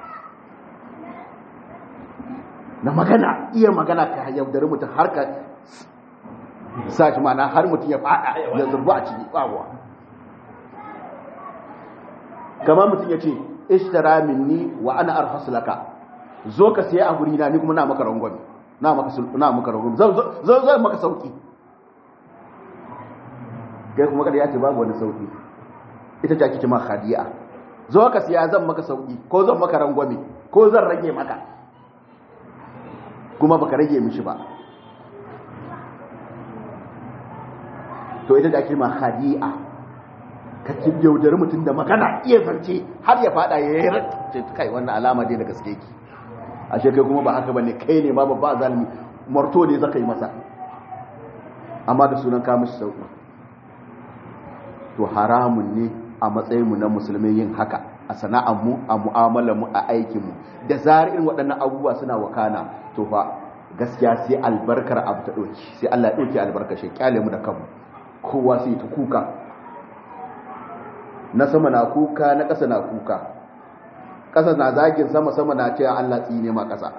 iya magana ka yaudari mutum har ka sa shi mana har mutum ya fada ya zurbu a ciki bawa kamar mutum ya ce ishtara minni wa ana arhasu laka zo ka siya a guri na ni kuma na maka rangwami na maka ragu zan maka sauki kai kuma kada ya ce babu wani sauki ita ce ake cima khadi'a zo ka siya zan maka sauki ko zan maka rangwame ko zan rage maka kuma baka rage mishi ba to ita ce ake cima khadi'a ka yaudari mutum da magana iya zance har ya fada ya yi ce kai wannan alama dai da gaske ki ashe kai kuma ba haka bane kai ne ma babba zalimi marto ne zaka yi masa amma da sunan ka mishi sauki to haramun ne a matsayinmu na musulmi yin haka a sana'armu a mu'amalarmu a aikinmu da zarar irin waɗannan abubuwa suna wakana to fa gaskiya sai albarkar abu ta ɗauki sai Allah ya ɗauki albarkar shi kyale mu da kanmu kowa sai ta kuka na sama na kuka na ƙasa na kuka ƙasa na zagin sama sama na cewa Allah tsine ma ƙasa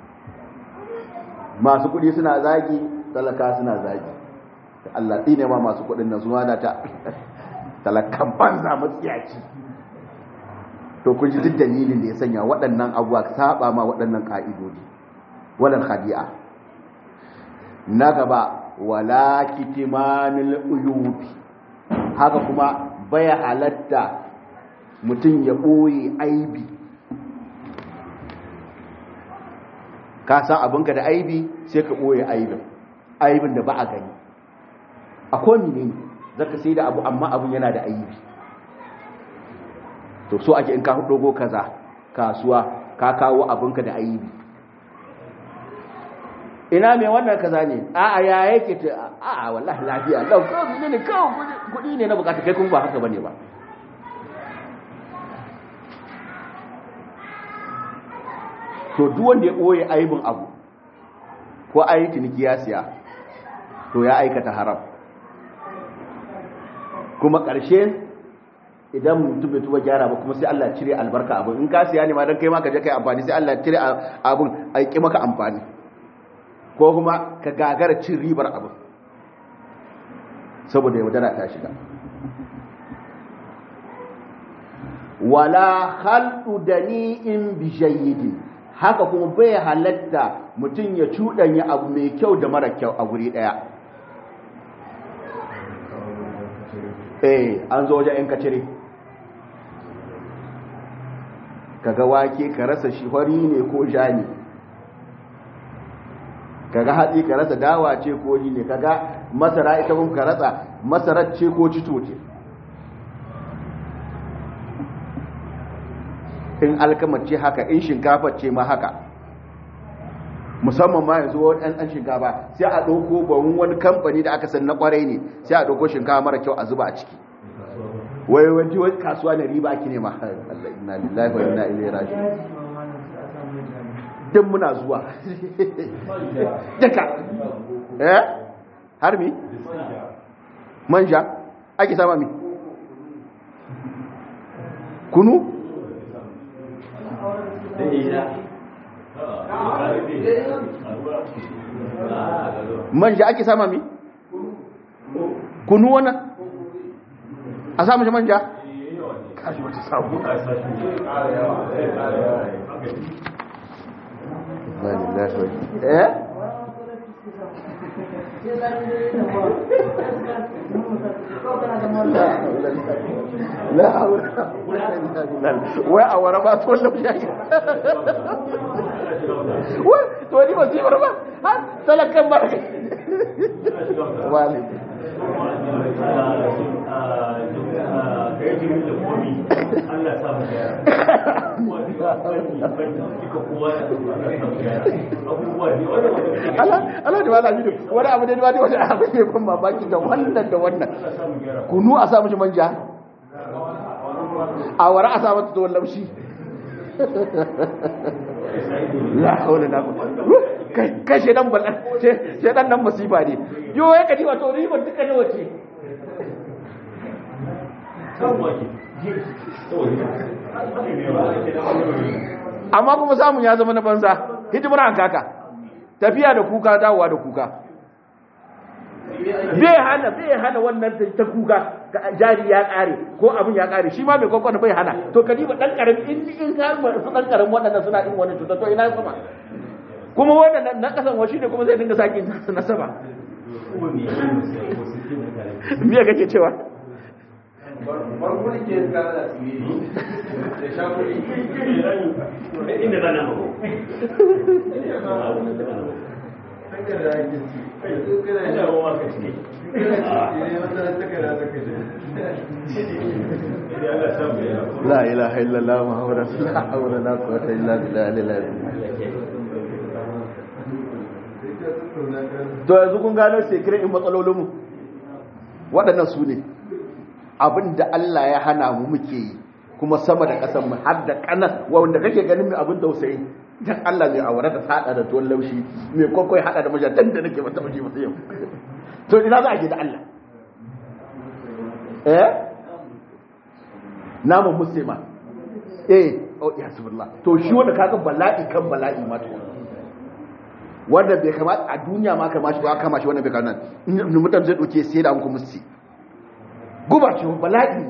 masu kuɗi suna zagi talaka suna zagi Allah tsine ma masu kuɗin nan suna da ta talakan banza matsiyaci to kun ji duk dalilin da ya sanya waɗannan abuwa saba ma waɗannan ka'idodi walal khadi'a na gaba wala kitmanul uyubi haka kuma baya halatta mutum ya ɓoye aibi ka san abinka da aibi sai ka ɓoye aibin da ba a gani akwai ne zaka sai da abu amma abun yana da aibi to so ake in ka dogo kaza kasuwa ka kawo abinka da aibi ina mai wannan kaza ne a'a ya yake ta a'a wallahi lafiya lau kawai ne kawai kudi ne na bukata kai kuma ba haka bane ba to duk wanda ya boye aibin abu ko ayi ciniki ya siya to ya aikata haram kuma ƙarshe idan mutum bai tuba gyara ba kuma sai Allah cire albarka abin in ka siya ne ma don kai ma ka je kai amfani sai Allah cire abin a ƙi maka amfani ko kuma ka gagara cin ribar abin saboda yaudara ta shiga wala khaltu dani'in bi jayyidin haka kuma bai halatta mutum ya cuɗanya abu mai kyau da mara kyau a guri ɗaya an zo wajen 'yan kacire kaga wake ka rasa shi fari ne ko ja ne kaga hatsi ka rasa dawa ce ko yi ne kaga masara ita kuma ka rasa masarar ce ko cito ce in alkamar ce haka in shinkafa ce ma haka musamman ma yanzu wani ɗan shinkafa sai a ɗauko bawun wani kamfani da aka san na ƙwarai ne sai a ɗauko shinkafa mara kyau a zuba a ciki wai wani kasuwa na riba ake nema inna lillahi wa inna ilaihi raji'un duk muna zuwa duka har mi manja ake sama mi kunu manja ake sama mi kunu wannan a samu shi manja kashi wata samu wai a wara ba tuwon lafiya wai to ni ba su yi wara ba har talakan ba wale Allah sa mu Allah da wala ji wani abu da wani abu ne ban mamaki da wannan kunu a sa mishi manja a wara a sa mata tuwon laushi la haula la quwwata kai shedan ballan shedan nan masifa ne yo ya kadi wato riban duka ne wace amma kuma samun ya zama na banza hidimar an kaka tafiya da kuka dawowa da kuka bai hana wannan ta kuka jari ya kare ko abin ya kare shi ma mai kwakwani bai hana to kadiba dan karami in ka su dan karamin waɗannan suna in wani cuta to ina kuma kuma wannan na kasan washi ne kuma zai dinga saki nasaba me kake cewa barkuni ke gara da tsiri da shakuri inda zana mako la ilaha illallah muhammadur rasulullah la quwwata illa billah. To yanzu kun gano secret in matsalolinmu waɗannan su ne abinda Allah ya hana mu muke yi kuma sama da ƙasar mu har da kanan wanda kake ganin mai abin tausayi dan Allah mai aure da sada da tuwon laushi mai kokoi hada da majadan da nake mata miji masa yau to ina za a je da Allah namun muslima oh ya subhanallah to shi wanda kaga bala'i kan bala'i ma to wanda bai kamata a duniya ma kama shi ba kama shi wanda bai kamata mutum zai doke sai da an kuma musti guba ce bala'i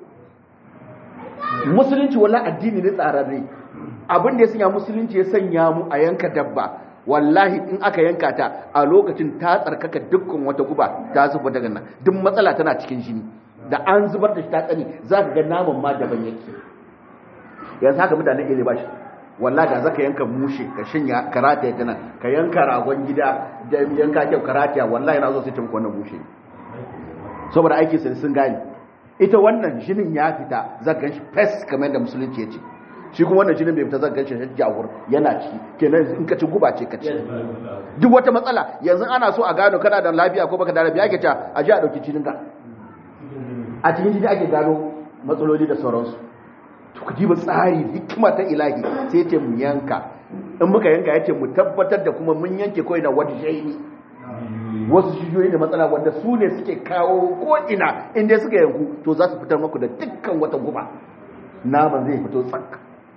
musulunci wala addini ne tsararre abin da ya sanya musulunci ya sanya mu a yanka dabba wallahi in aka yanka ta a lokacin ta tsarkaka dukkan wata guba ta zuba daga nan duk matsala tana cikin jini da an zubar da shi ta tsani za ka ga naman ma daban yake yanzu haka mutanen ile ba shi wallahi da zaka yanka mushe ka shinya karata ya tana ka yanka ragon gida da yanka kyau karata wallahi na zo sai ta muku wannan mushe saboda aiki sun gane ita wannan jinin ya fita zaka shi fes kamar yadda musulunci ya ce shi kuma wannan jinin bai fita zaka shi jawur yana ci kenan in ka ci guba ce ka ci duk wata matsala yanzu ana so a gano kana da lafiya ko baka da lafiya ake ta a ji a dauki jinin ka a cikin jini ake gano matsaloli da sauransu to ku diba tsari hikima ta ilahi sai ce mu yanka in muka yanka yace mu tabbatar da kuma mun yanke koyi da wani shayi wasu shijoyi da matsala wanda su ne suke kawo ko'ina inda suka yanku to za su fitar maku da dukkan wata guba naman zai fito tsanka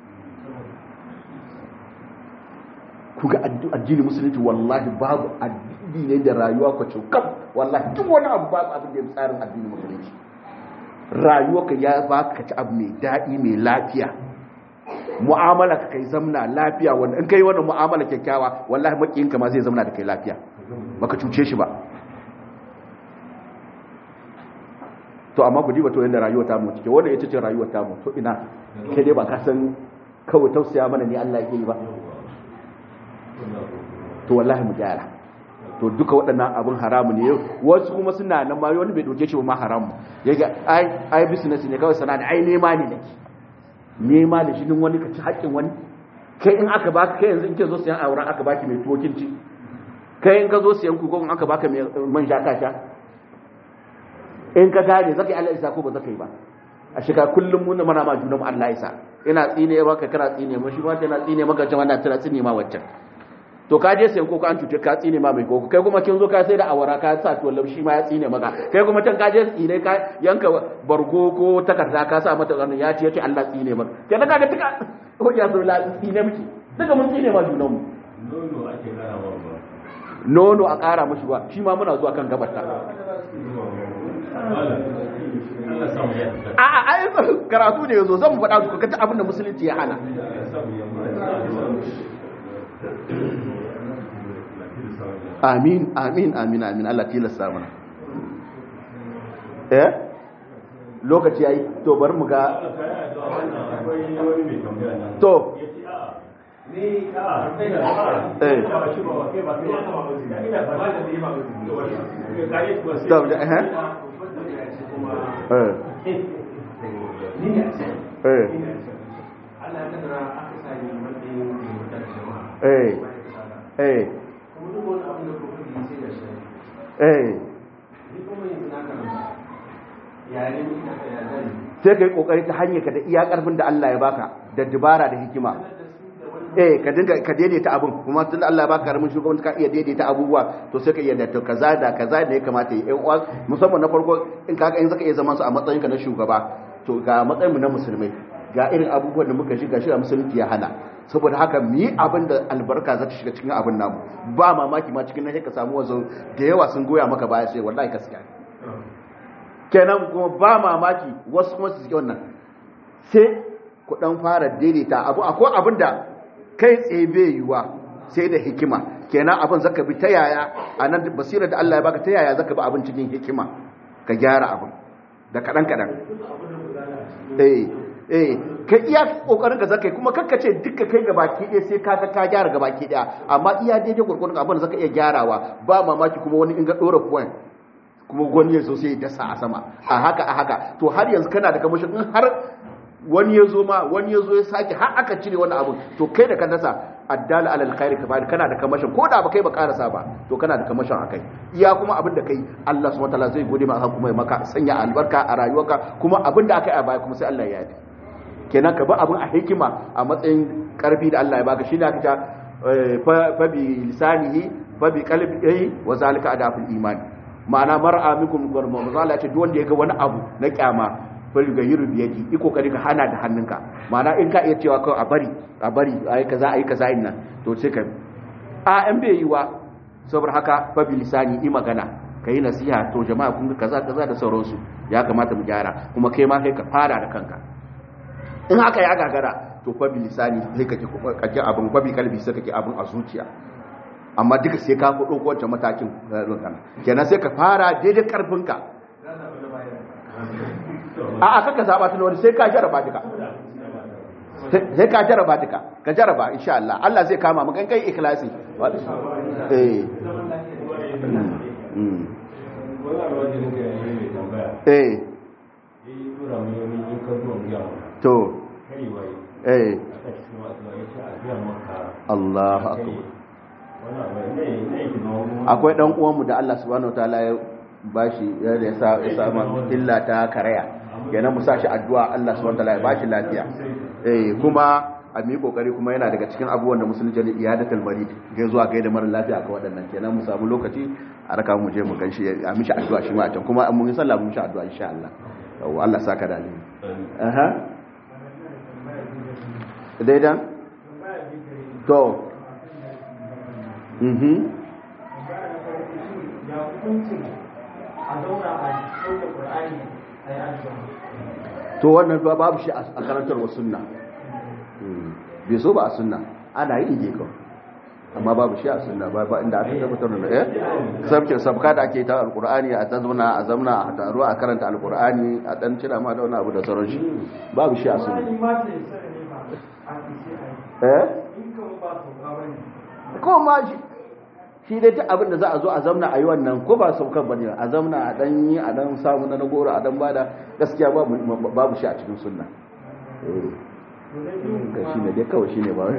ku ga addini musulunci wallahi babu addini ne da rayuwa ku cokam wallahi duk wani abu babu abin da ya tsarin addini musulunci rayuwa ka ya ba ka ci abu mai daɗi mai lafiya mu'amala ka kai zamna lafiya wanda in kai wannan mu'amala kyakkyawa wallahi makiyinka ma zai zamna da kai lafiya baka cuce shi ba to amma ku diba to yanda rayuwar ta mu cike wanda ita ce rayuwar ta mu to ina kai dai ba ka san kawai tausaya mana ne Allah yake yi ba to wallahi mu gyara to duka waɗannan abin haramu ne wasu kuma suna nan ma wani bai doke shi ba ma haramu yake ai business ne kawai sana'a ai nema ne nake nema da shi din wani ka ci haƙƙin wani kai in aka baka kai yanzu in ke zo siyan auren aka baki mai tuwo kinci kai in ka zo siyan ku ko in aka baka mai man sha sha in ka gane zaka yi Allah isa ko ba zaka yi ba a shiga kullum mun mana ma junan Allah isa ina tsine maka kana tsine mu shi ma tana tsine maka jama'a na tana tsine ma waccan to ka je sayan koko an cuce ka tsine ma mai koko kai kuma kin zo ka sai da awara ka sa to shi ma ya tsine maka kai kuma can ka je tsine ka yanka bargo ko takarda ka sa mata zanin ya ce Allah tsine maka kai da kaga tuka hujja so la tsine miki duka mun tsine ma junan mu nono ake karawa ba nono a kara mushi ba shi ma muna zuwa kan gabata a ai karatu ne yazo zan faɗa ku kace abin da musulunci ya hana amin amin amin amin Allah tilasta mana lokaci yayi to bari mu ga to ni sai ka yi kokari ta hanyar ka da iya karfin da Allah ya baka da dubara da hikima ka dinga ka daidaita abin kuma tun da Allah ya baka karamin shugabanci ka iya daidaita abubuwa to sai ka iya da kaza da kaza da ya kamata yi uwa musamman na farko in kaga in zaka iya zaman su a matsayin ka na shugaba to ga matsayin mu na musulmai ga irin abubuwan da muka shiga shi a musulunci ya hana saboda haka mu yi abin da albarka za ta shiga cikin abin namu ba mamaki ma cikin nan ka samu wasu da yawa sun goya maka baya sai wallahi gaskiya kenan kuma ba mamaki wasu kuma su suke wannan sai ku dan fara daidaita abu akwai abin da kai tsaye bai yiwa sai da hikima. Kenan abin zaka bi ta yaya anan basira da Allah ya baka ta yaya zaka bi abin cikin hikima ka gyara abin da kadan ka iya kokarin ka zaka kuma kakkace duka kai gabaki ɗaya sai ka gyara gabaki ɗaya, amma iya daidai gurgurun abin da zaka iya gyarawa. Ba mamaki kuma wani in ga dora point kuma gwani ya zo sai ya dasa a sama a haka to har yanzu kana da kamashin. In har wani ya zo ya sake har aka cire wani abu, to kai da ka dasa addala alal khairi ka bani kana da kamashin, ko da ba kai ba karasa ba to kana da kamashin akai. Iya kuma abin da kai Allah subhanahu wataala zai gode maka kuma ya maka sanya albarka a rayuwarka, kuma abin da aka yi a baya kuma sai Allah ya yi. Kenan ka bi abin a hikima a matsayin karfi da Allah ya baka. Shine aka ta fa bi lisanihi fa bi qalbihi wa zalika adaful iman. Ma'ana mar'a minkum gurma Allah ya ce duk wanda ya ga wani abu na kyama fari ga yiru biyadi iko kari ka hana da hannunka. Ma'ana in ka iya cewa kawai a bari ayi kaza in nan to sai ka an bai yi wa. Saboda haka fa bi lisani magana kai nasiha to jama'a kun ga kaza da sauransu ya kamata mu gyara, kuma kai ma kai ka fara da kanka. In haka ya gagara to fa bi lisani sai kake abin fa bi kalbi sai kake abin a zuciya, amma duka sai ka fudo ko wancan matakin kana. Kenan sai ka fara daidai karfinka. A'a kaka zaba tun wani sai ka jaraba duka. Sai ka jaraba duka. Ka jaraba insha Allah. Allah zai kama maka kai ikhlasi. To Allahu akbar. Akwai dan uwanmu da Allah subhanahu wataala ya bashi ya samu illa ta karaya, kenan mu sashi addu'a Allah subhanahu wataala ya bashi lafiya. Kuma a mi kokari kuma yana daga cikin abubuwan da musulunci ne iyadatul marid, ga zuwa gaida mara lafiya ga waɗannan. Kenan mu samu lokaci a raka mu je mu ganshi a mishi addu'a shi ma a can, kuma mun yi sallah mu mishi addu'a insha Allah. Allah saka da alheri. Daidan to to wannan babu shi a karantarwa sunna, bai so ba a sunna, ana yi ije kawai, amma babu shi a sunna ba inda aka tabbatar da sabka da ake ta alqur'ani a zamna a taro a karanta alqur'ani a dan cira ma da wani abu da sauran shi, babu shi a sunna. Ko ma shi dai duk abin da za a zo a zamna a yi wannan ko ba saukar bane, a zamna a dan yi a dan samu na goro a dan bada, gaskiya babu shi a cikin sunna. Shi ne dai kawai shi ne ba wai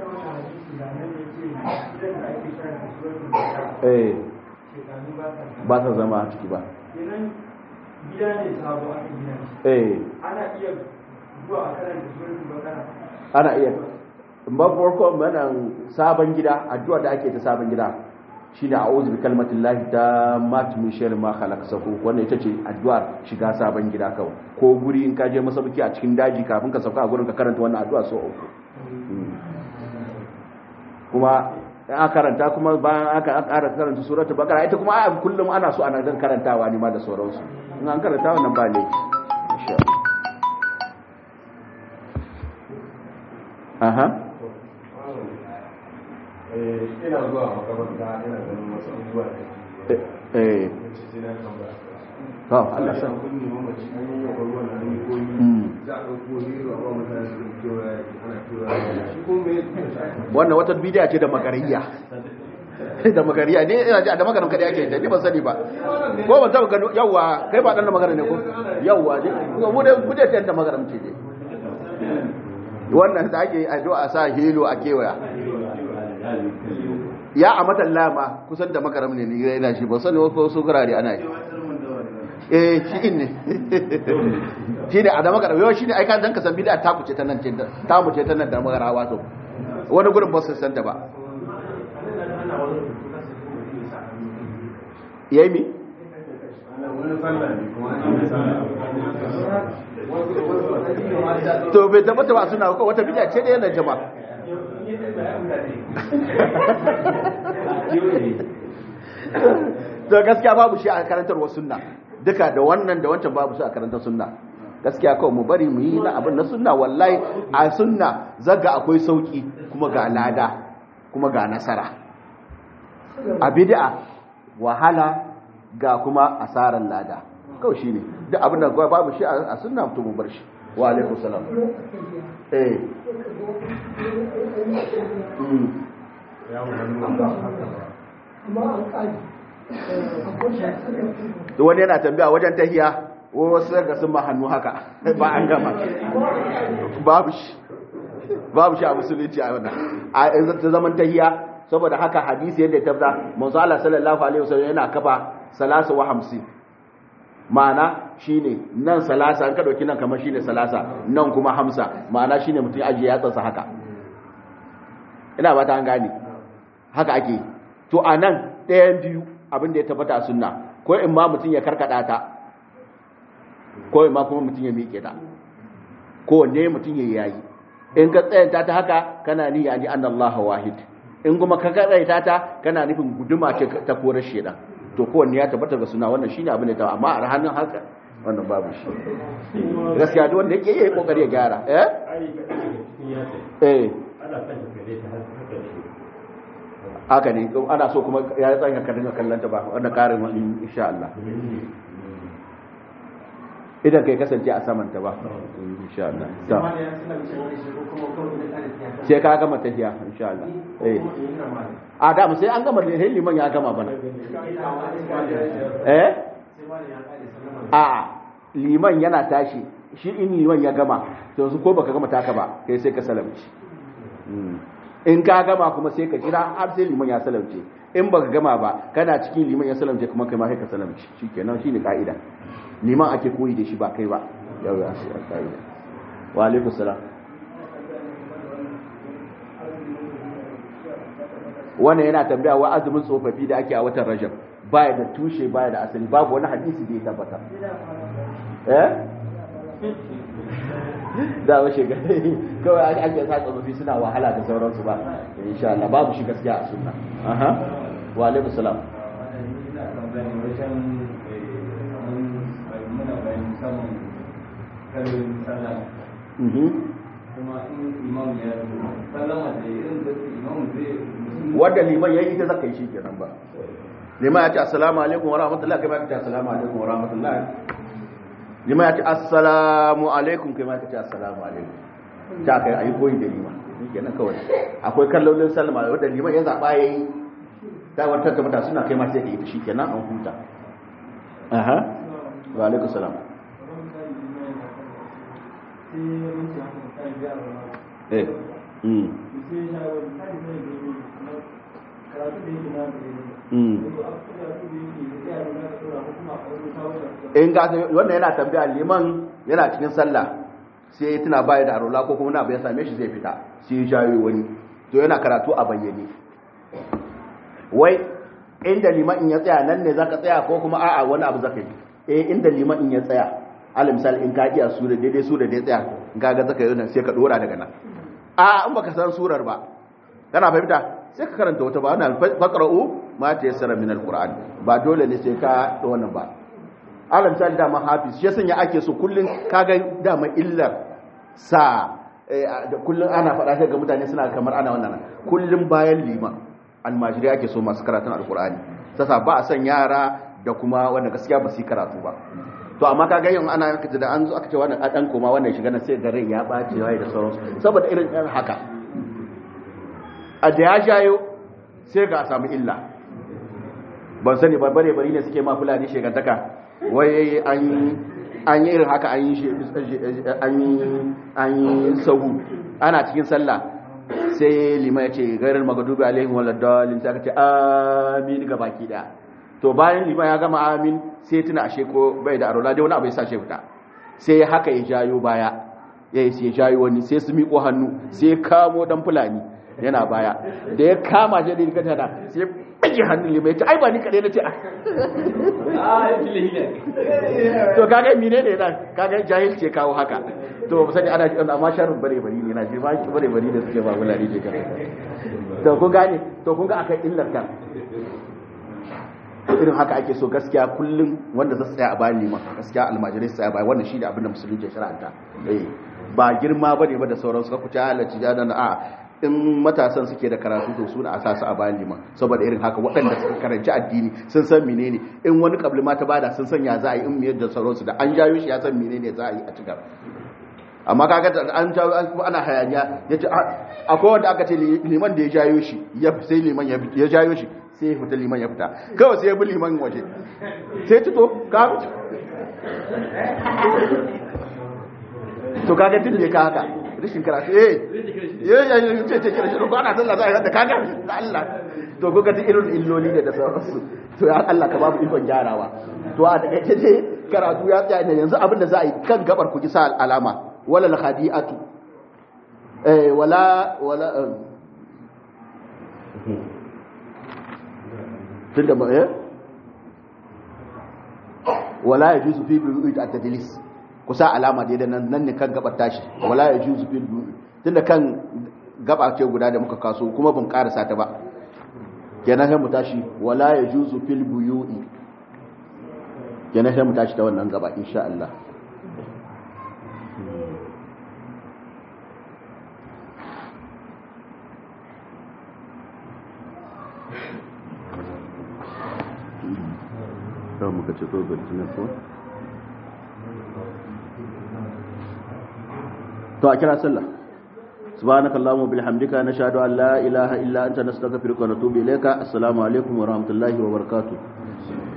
ba ta zama a ciki ba. Ana iya ba farko mana sabon gida, addu'a da ake ta sabon gida shine a'udhu bi kalmatillahi tammat min sharri ma khalaq sahu. Wannan ita ce addu'ar shiga sabon gida kawai, ko guri in ka je masauki a cikin daji kafin ka sauka a gurin ka karanta wannan addu'a so uku. Kuma an karanta kuma bayan aka karanta suratul baqara, ita kuma a kullum ana so ana dan karantawa ne ma da sauransu. In an karanta wannan ba laifi insha Allah. Ina zuwa makamanta ina ganin wasu abubuwa da Allah sa kun nemi mace an yi yawan ruwan da an yi koyi za a ɗauko hero a ba mutane su kewa ana kewa shi kuma mai wannan wata bidiya ce da magariya da magariya ne ina ji da maganin kadai ake da ni ban sani ba ko ban taba gano. Yawa kai ba dan da magana ne ko yawa mu dai da magana muke ne wannan da ake addu'a sa hilo a kewaya ya a matalla ma kusan da makaram ne yana shi ba sani ko su gurare ana yi shi ne shi ne a da makaram yau shi ne aika dan ka san bid'a ta kuce ta nan ce ta mu ce ta nan da magarawa to wani gurin ba su san ta ba yayi mi to bai tabbata ba suna ko wata bid'a ce da yana jama'a to gaskiya babu shi a karantarwa sunna, duka da wannan da wancan babu shi a karantar sunna. Gaskiya kawai mu bari mu yi na abin na sunna. Wallahi a sunna zaga akwai sauki kuma ga lada, kuma ga nasara. A bid'a wahala ga kuma asarar lada kawai shine duk abin da babu shi a sunna mutum mu bar shi. Wa alaikum salam. Wani yana tambaya wajen tahiya wasu daga sun ma hannu haka ba an gama babu shi a musulunci a wannan a ta zaman tahiya. Saboda haka hadisi yadda ya tabbata manzo Allah sallallahu alaihi wasallam yana kafa salasa wa 50, ma'ana shine nan salasa an ka dauki nan kamar shine salasa nan kuma 50, ma'ana shine mutum ajiye yatsansa haka. Ina ba ta an gane haka ake. To anan ɗayan biyu abin da ya tabbata a sunna, ko in ma mutum ya karkada ta ko in ma kuma mutum ya miƙe ta, ko ne mutum ya yayi. In ka tsayanta ta haka kana niyya ni annallahu wahid, in kuma ka karaita ta kana nufin guduma ce ta korar shedan. To kowanne ya tabbata ga suna, wannan shine abin da ta, amma a hannun haka wannan babu shi gaskiya. Duk wanda yake yi kokari ya gyara haka ne. Ana so kuma ya tsaya ka dinga kallanta ba wannan karin wani insha Allah, idan kai kasance a saman ta ba insha Allah. Sai ka gama tafiya insha Allah. A da mu sai an gama da liman ya gama bana. A liman yana tashi, shi in liman ya gama to su ko baka gama taka ba kai sai ka salamci. In ka gama kuma sai ka jira har sai liman ya salamce. In baka gama ba kana cikin liman ya salamce kuma kai ma sai ka salamci. Shikenan shine kaida. Liman ake koyi da shi ba kai ba. Yau ya shi kaida. Wa alaikum salam. Wannan yana tambaya wa azumin tsofaffi da ake a watan Rajab baya da tushe baya da asali, babu wani hadisi da ya tabbata. Da wa shiga kawai ake sa tsofaffi suna wahala da sauransu ba insha Allah, babu shi gaskiya a sunna. Wa alaikum salam. Wanda liman ya yi ita zaka yi shi kenan ba. Liman ya ce assalamu alaikum wa rahmatullahi, kai ma ka ce assalamu alaikum wa rahmatullahi. Liman ya ce assalamu alaikum, kai ma ka ce assalamu alaikum. Ta kai ayi koyi da liman shi kenan kawai. Akwai kallolin sallama wanda liman ya zaba yayi ta wata tabbata suna kai ma sai ka yi shi kenan an huta. Wa alaikum salam. In ga wannan yana tambaya liman yana cikin sallah sai tuna baya da arola ko kuma na bai same shi zai fita sai ya jayo wani to yana karatu a bayyane. Wai inda liman in ya tsaya nan ne zaka tsaya ko kuma a'a wani abu zaka yi? Inda liman in ya tsaya, alal misali in ka iya sura daidai sura da ya tsaya ga zaka yi nan sai ka dora daga nan. In baka san surar ba kana fahimta sai ka karanta wata ba, wannan faqra'u ma tayassara min alquran, ba dole ne sai ka da wannan ba. Alam ta da mahafiz shi sanya ake so kullun kaga dama illar sa kullun ana faɗa sai ga mutane suna kamar ana wannan kullun bayan liman almajiri ake so masu karatun alqurani, sasa ba a san yara da kuma wanda gaskiya ba su karatu ba. To amma kaga yin ana da an zo aka ce wannan a dan koma wannan shiga na sai da rai ya bace wai da sauransu saboda irin haka a da ya shayo sai ga samu illa. Ban sani ba bare bari ne suke ma fulani shegantaka wai an yi irin haka an yi sahu ana cikin sallah sai liman ya ce gairar magadubi alaihim waladdallin sai aka ce amin ga baki daya. To bayan liman ya gama amin sai tuna ashe ko bai da arola dai wani abu ya sa shi fita sai haka ya jayo baya ya jayo wani sai su miƙo hannu sai kamo dan fulani yana baya da ya kama shi da rikata da sai bage hannun limai ta ai ba ni kadai na ce to kaga mine ne nan kaga jahilci ya kawo haka. To ba sani ana amma sharrin bare bari ne na ji ba bare bari da suke ba bulari ke kan. To kun gane to kun ga akai illar kan irin haka ake so gaskiya kullum wanda zai tsaya a bayan liman gaskiya almajirai tsaya bayan wannan shine abin da musulunci ya shar'anta. Ba girma bane ba da sauransu ka ku ta halarci da a in matasan suke da karatu to su da asasu a bayan liman saboda irin haka waɗanda suka karanci addini sun san menene in wani kabli ma ta bada sun san ya za a yi in miyar da sauransu da an jayo shi ya san menene za a yi a cikin amma kaga an jawo ana hayaniya yace akwai wanda aka ce liman da ya jayo shi sai liman ya jayo shi sai ya fita liman ya fita kawai sai ya bi liman waje sai to ka to kaga tun ne ka haka rishin karatu ce kira shi ko ana sallah za a yi da kaga da Allah to ko ka ji irin illoli da sauransu to ya Allah ka babu ikon gyarawa to a daga ce karatu ya tsaya ne yanzu abin da za a yi kan gabar ku ki sa alama wala al-khadi'atu wala tunda ba wala yajuzu fi bi'id at-tadlis kusa alama da nan ne kan gabar tashi wala yajuzu fi bi'id tunda kan gaba ce guda da muka kaso kuma ban karasa ta ba kenan sai mu tashi wala yajuzu fil buyu'i kenan sai mu tashi ta wannan gaba insha Allah sau muka ce to zai tunan ko to a kira sallah subhanakallahumma bihamdika nashhadu an la ilaha illa anta nastaghfiruka wa natubu ilayka assalamu alaikum wa rahmatullahi wa barakatuh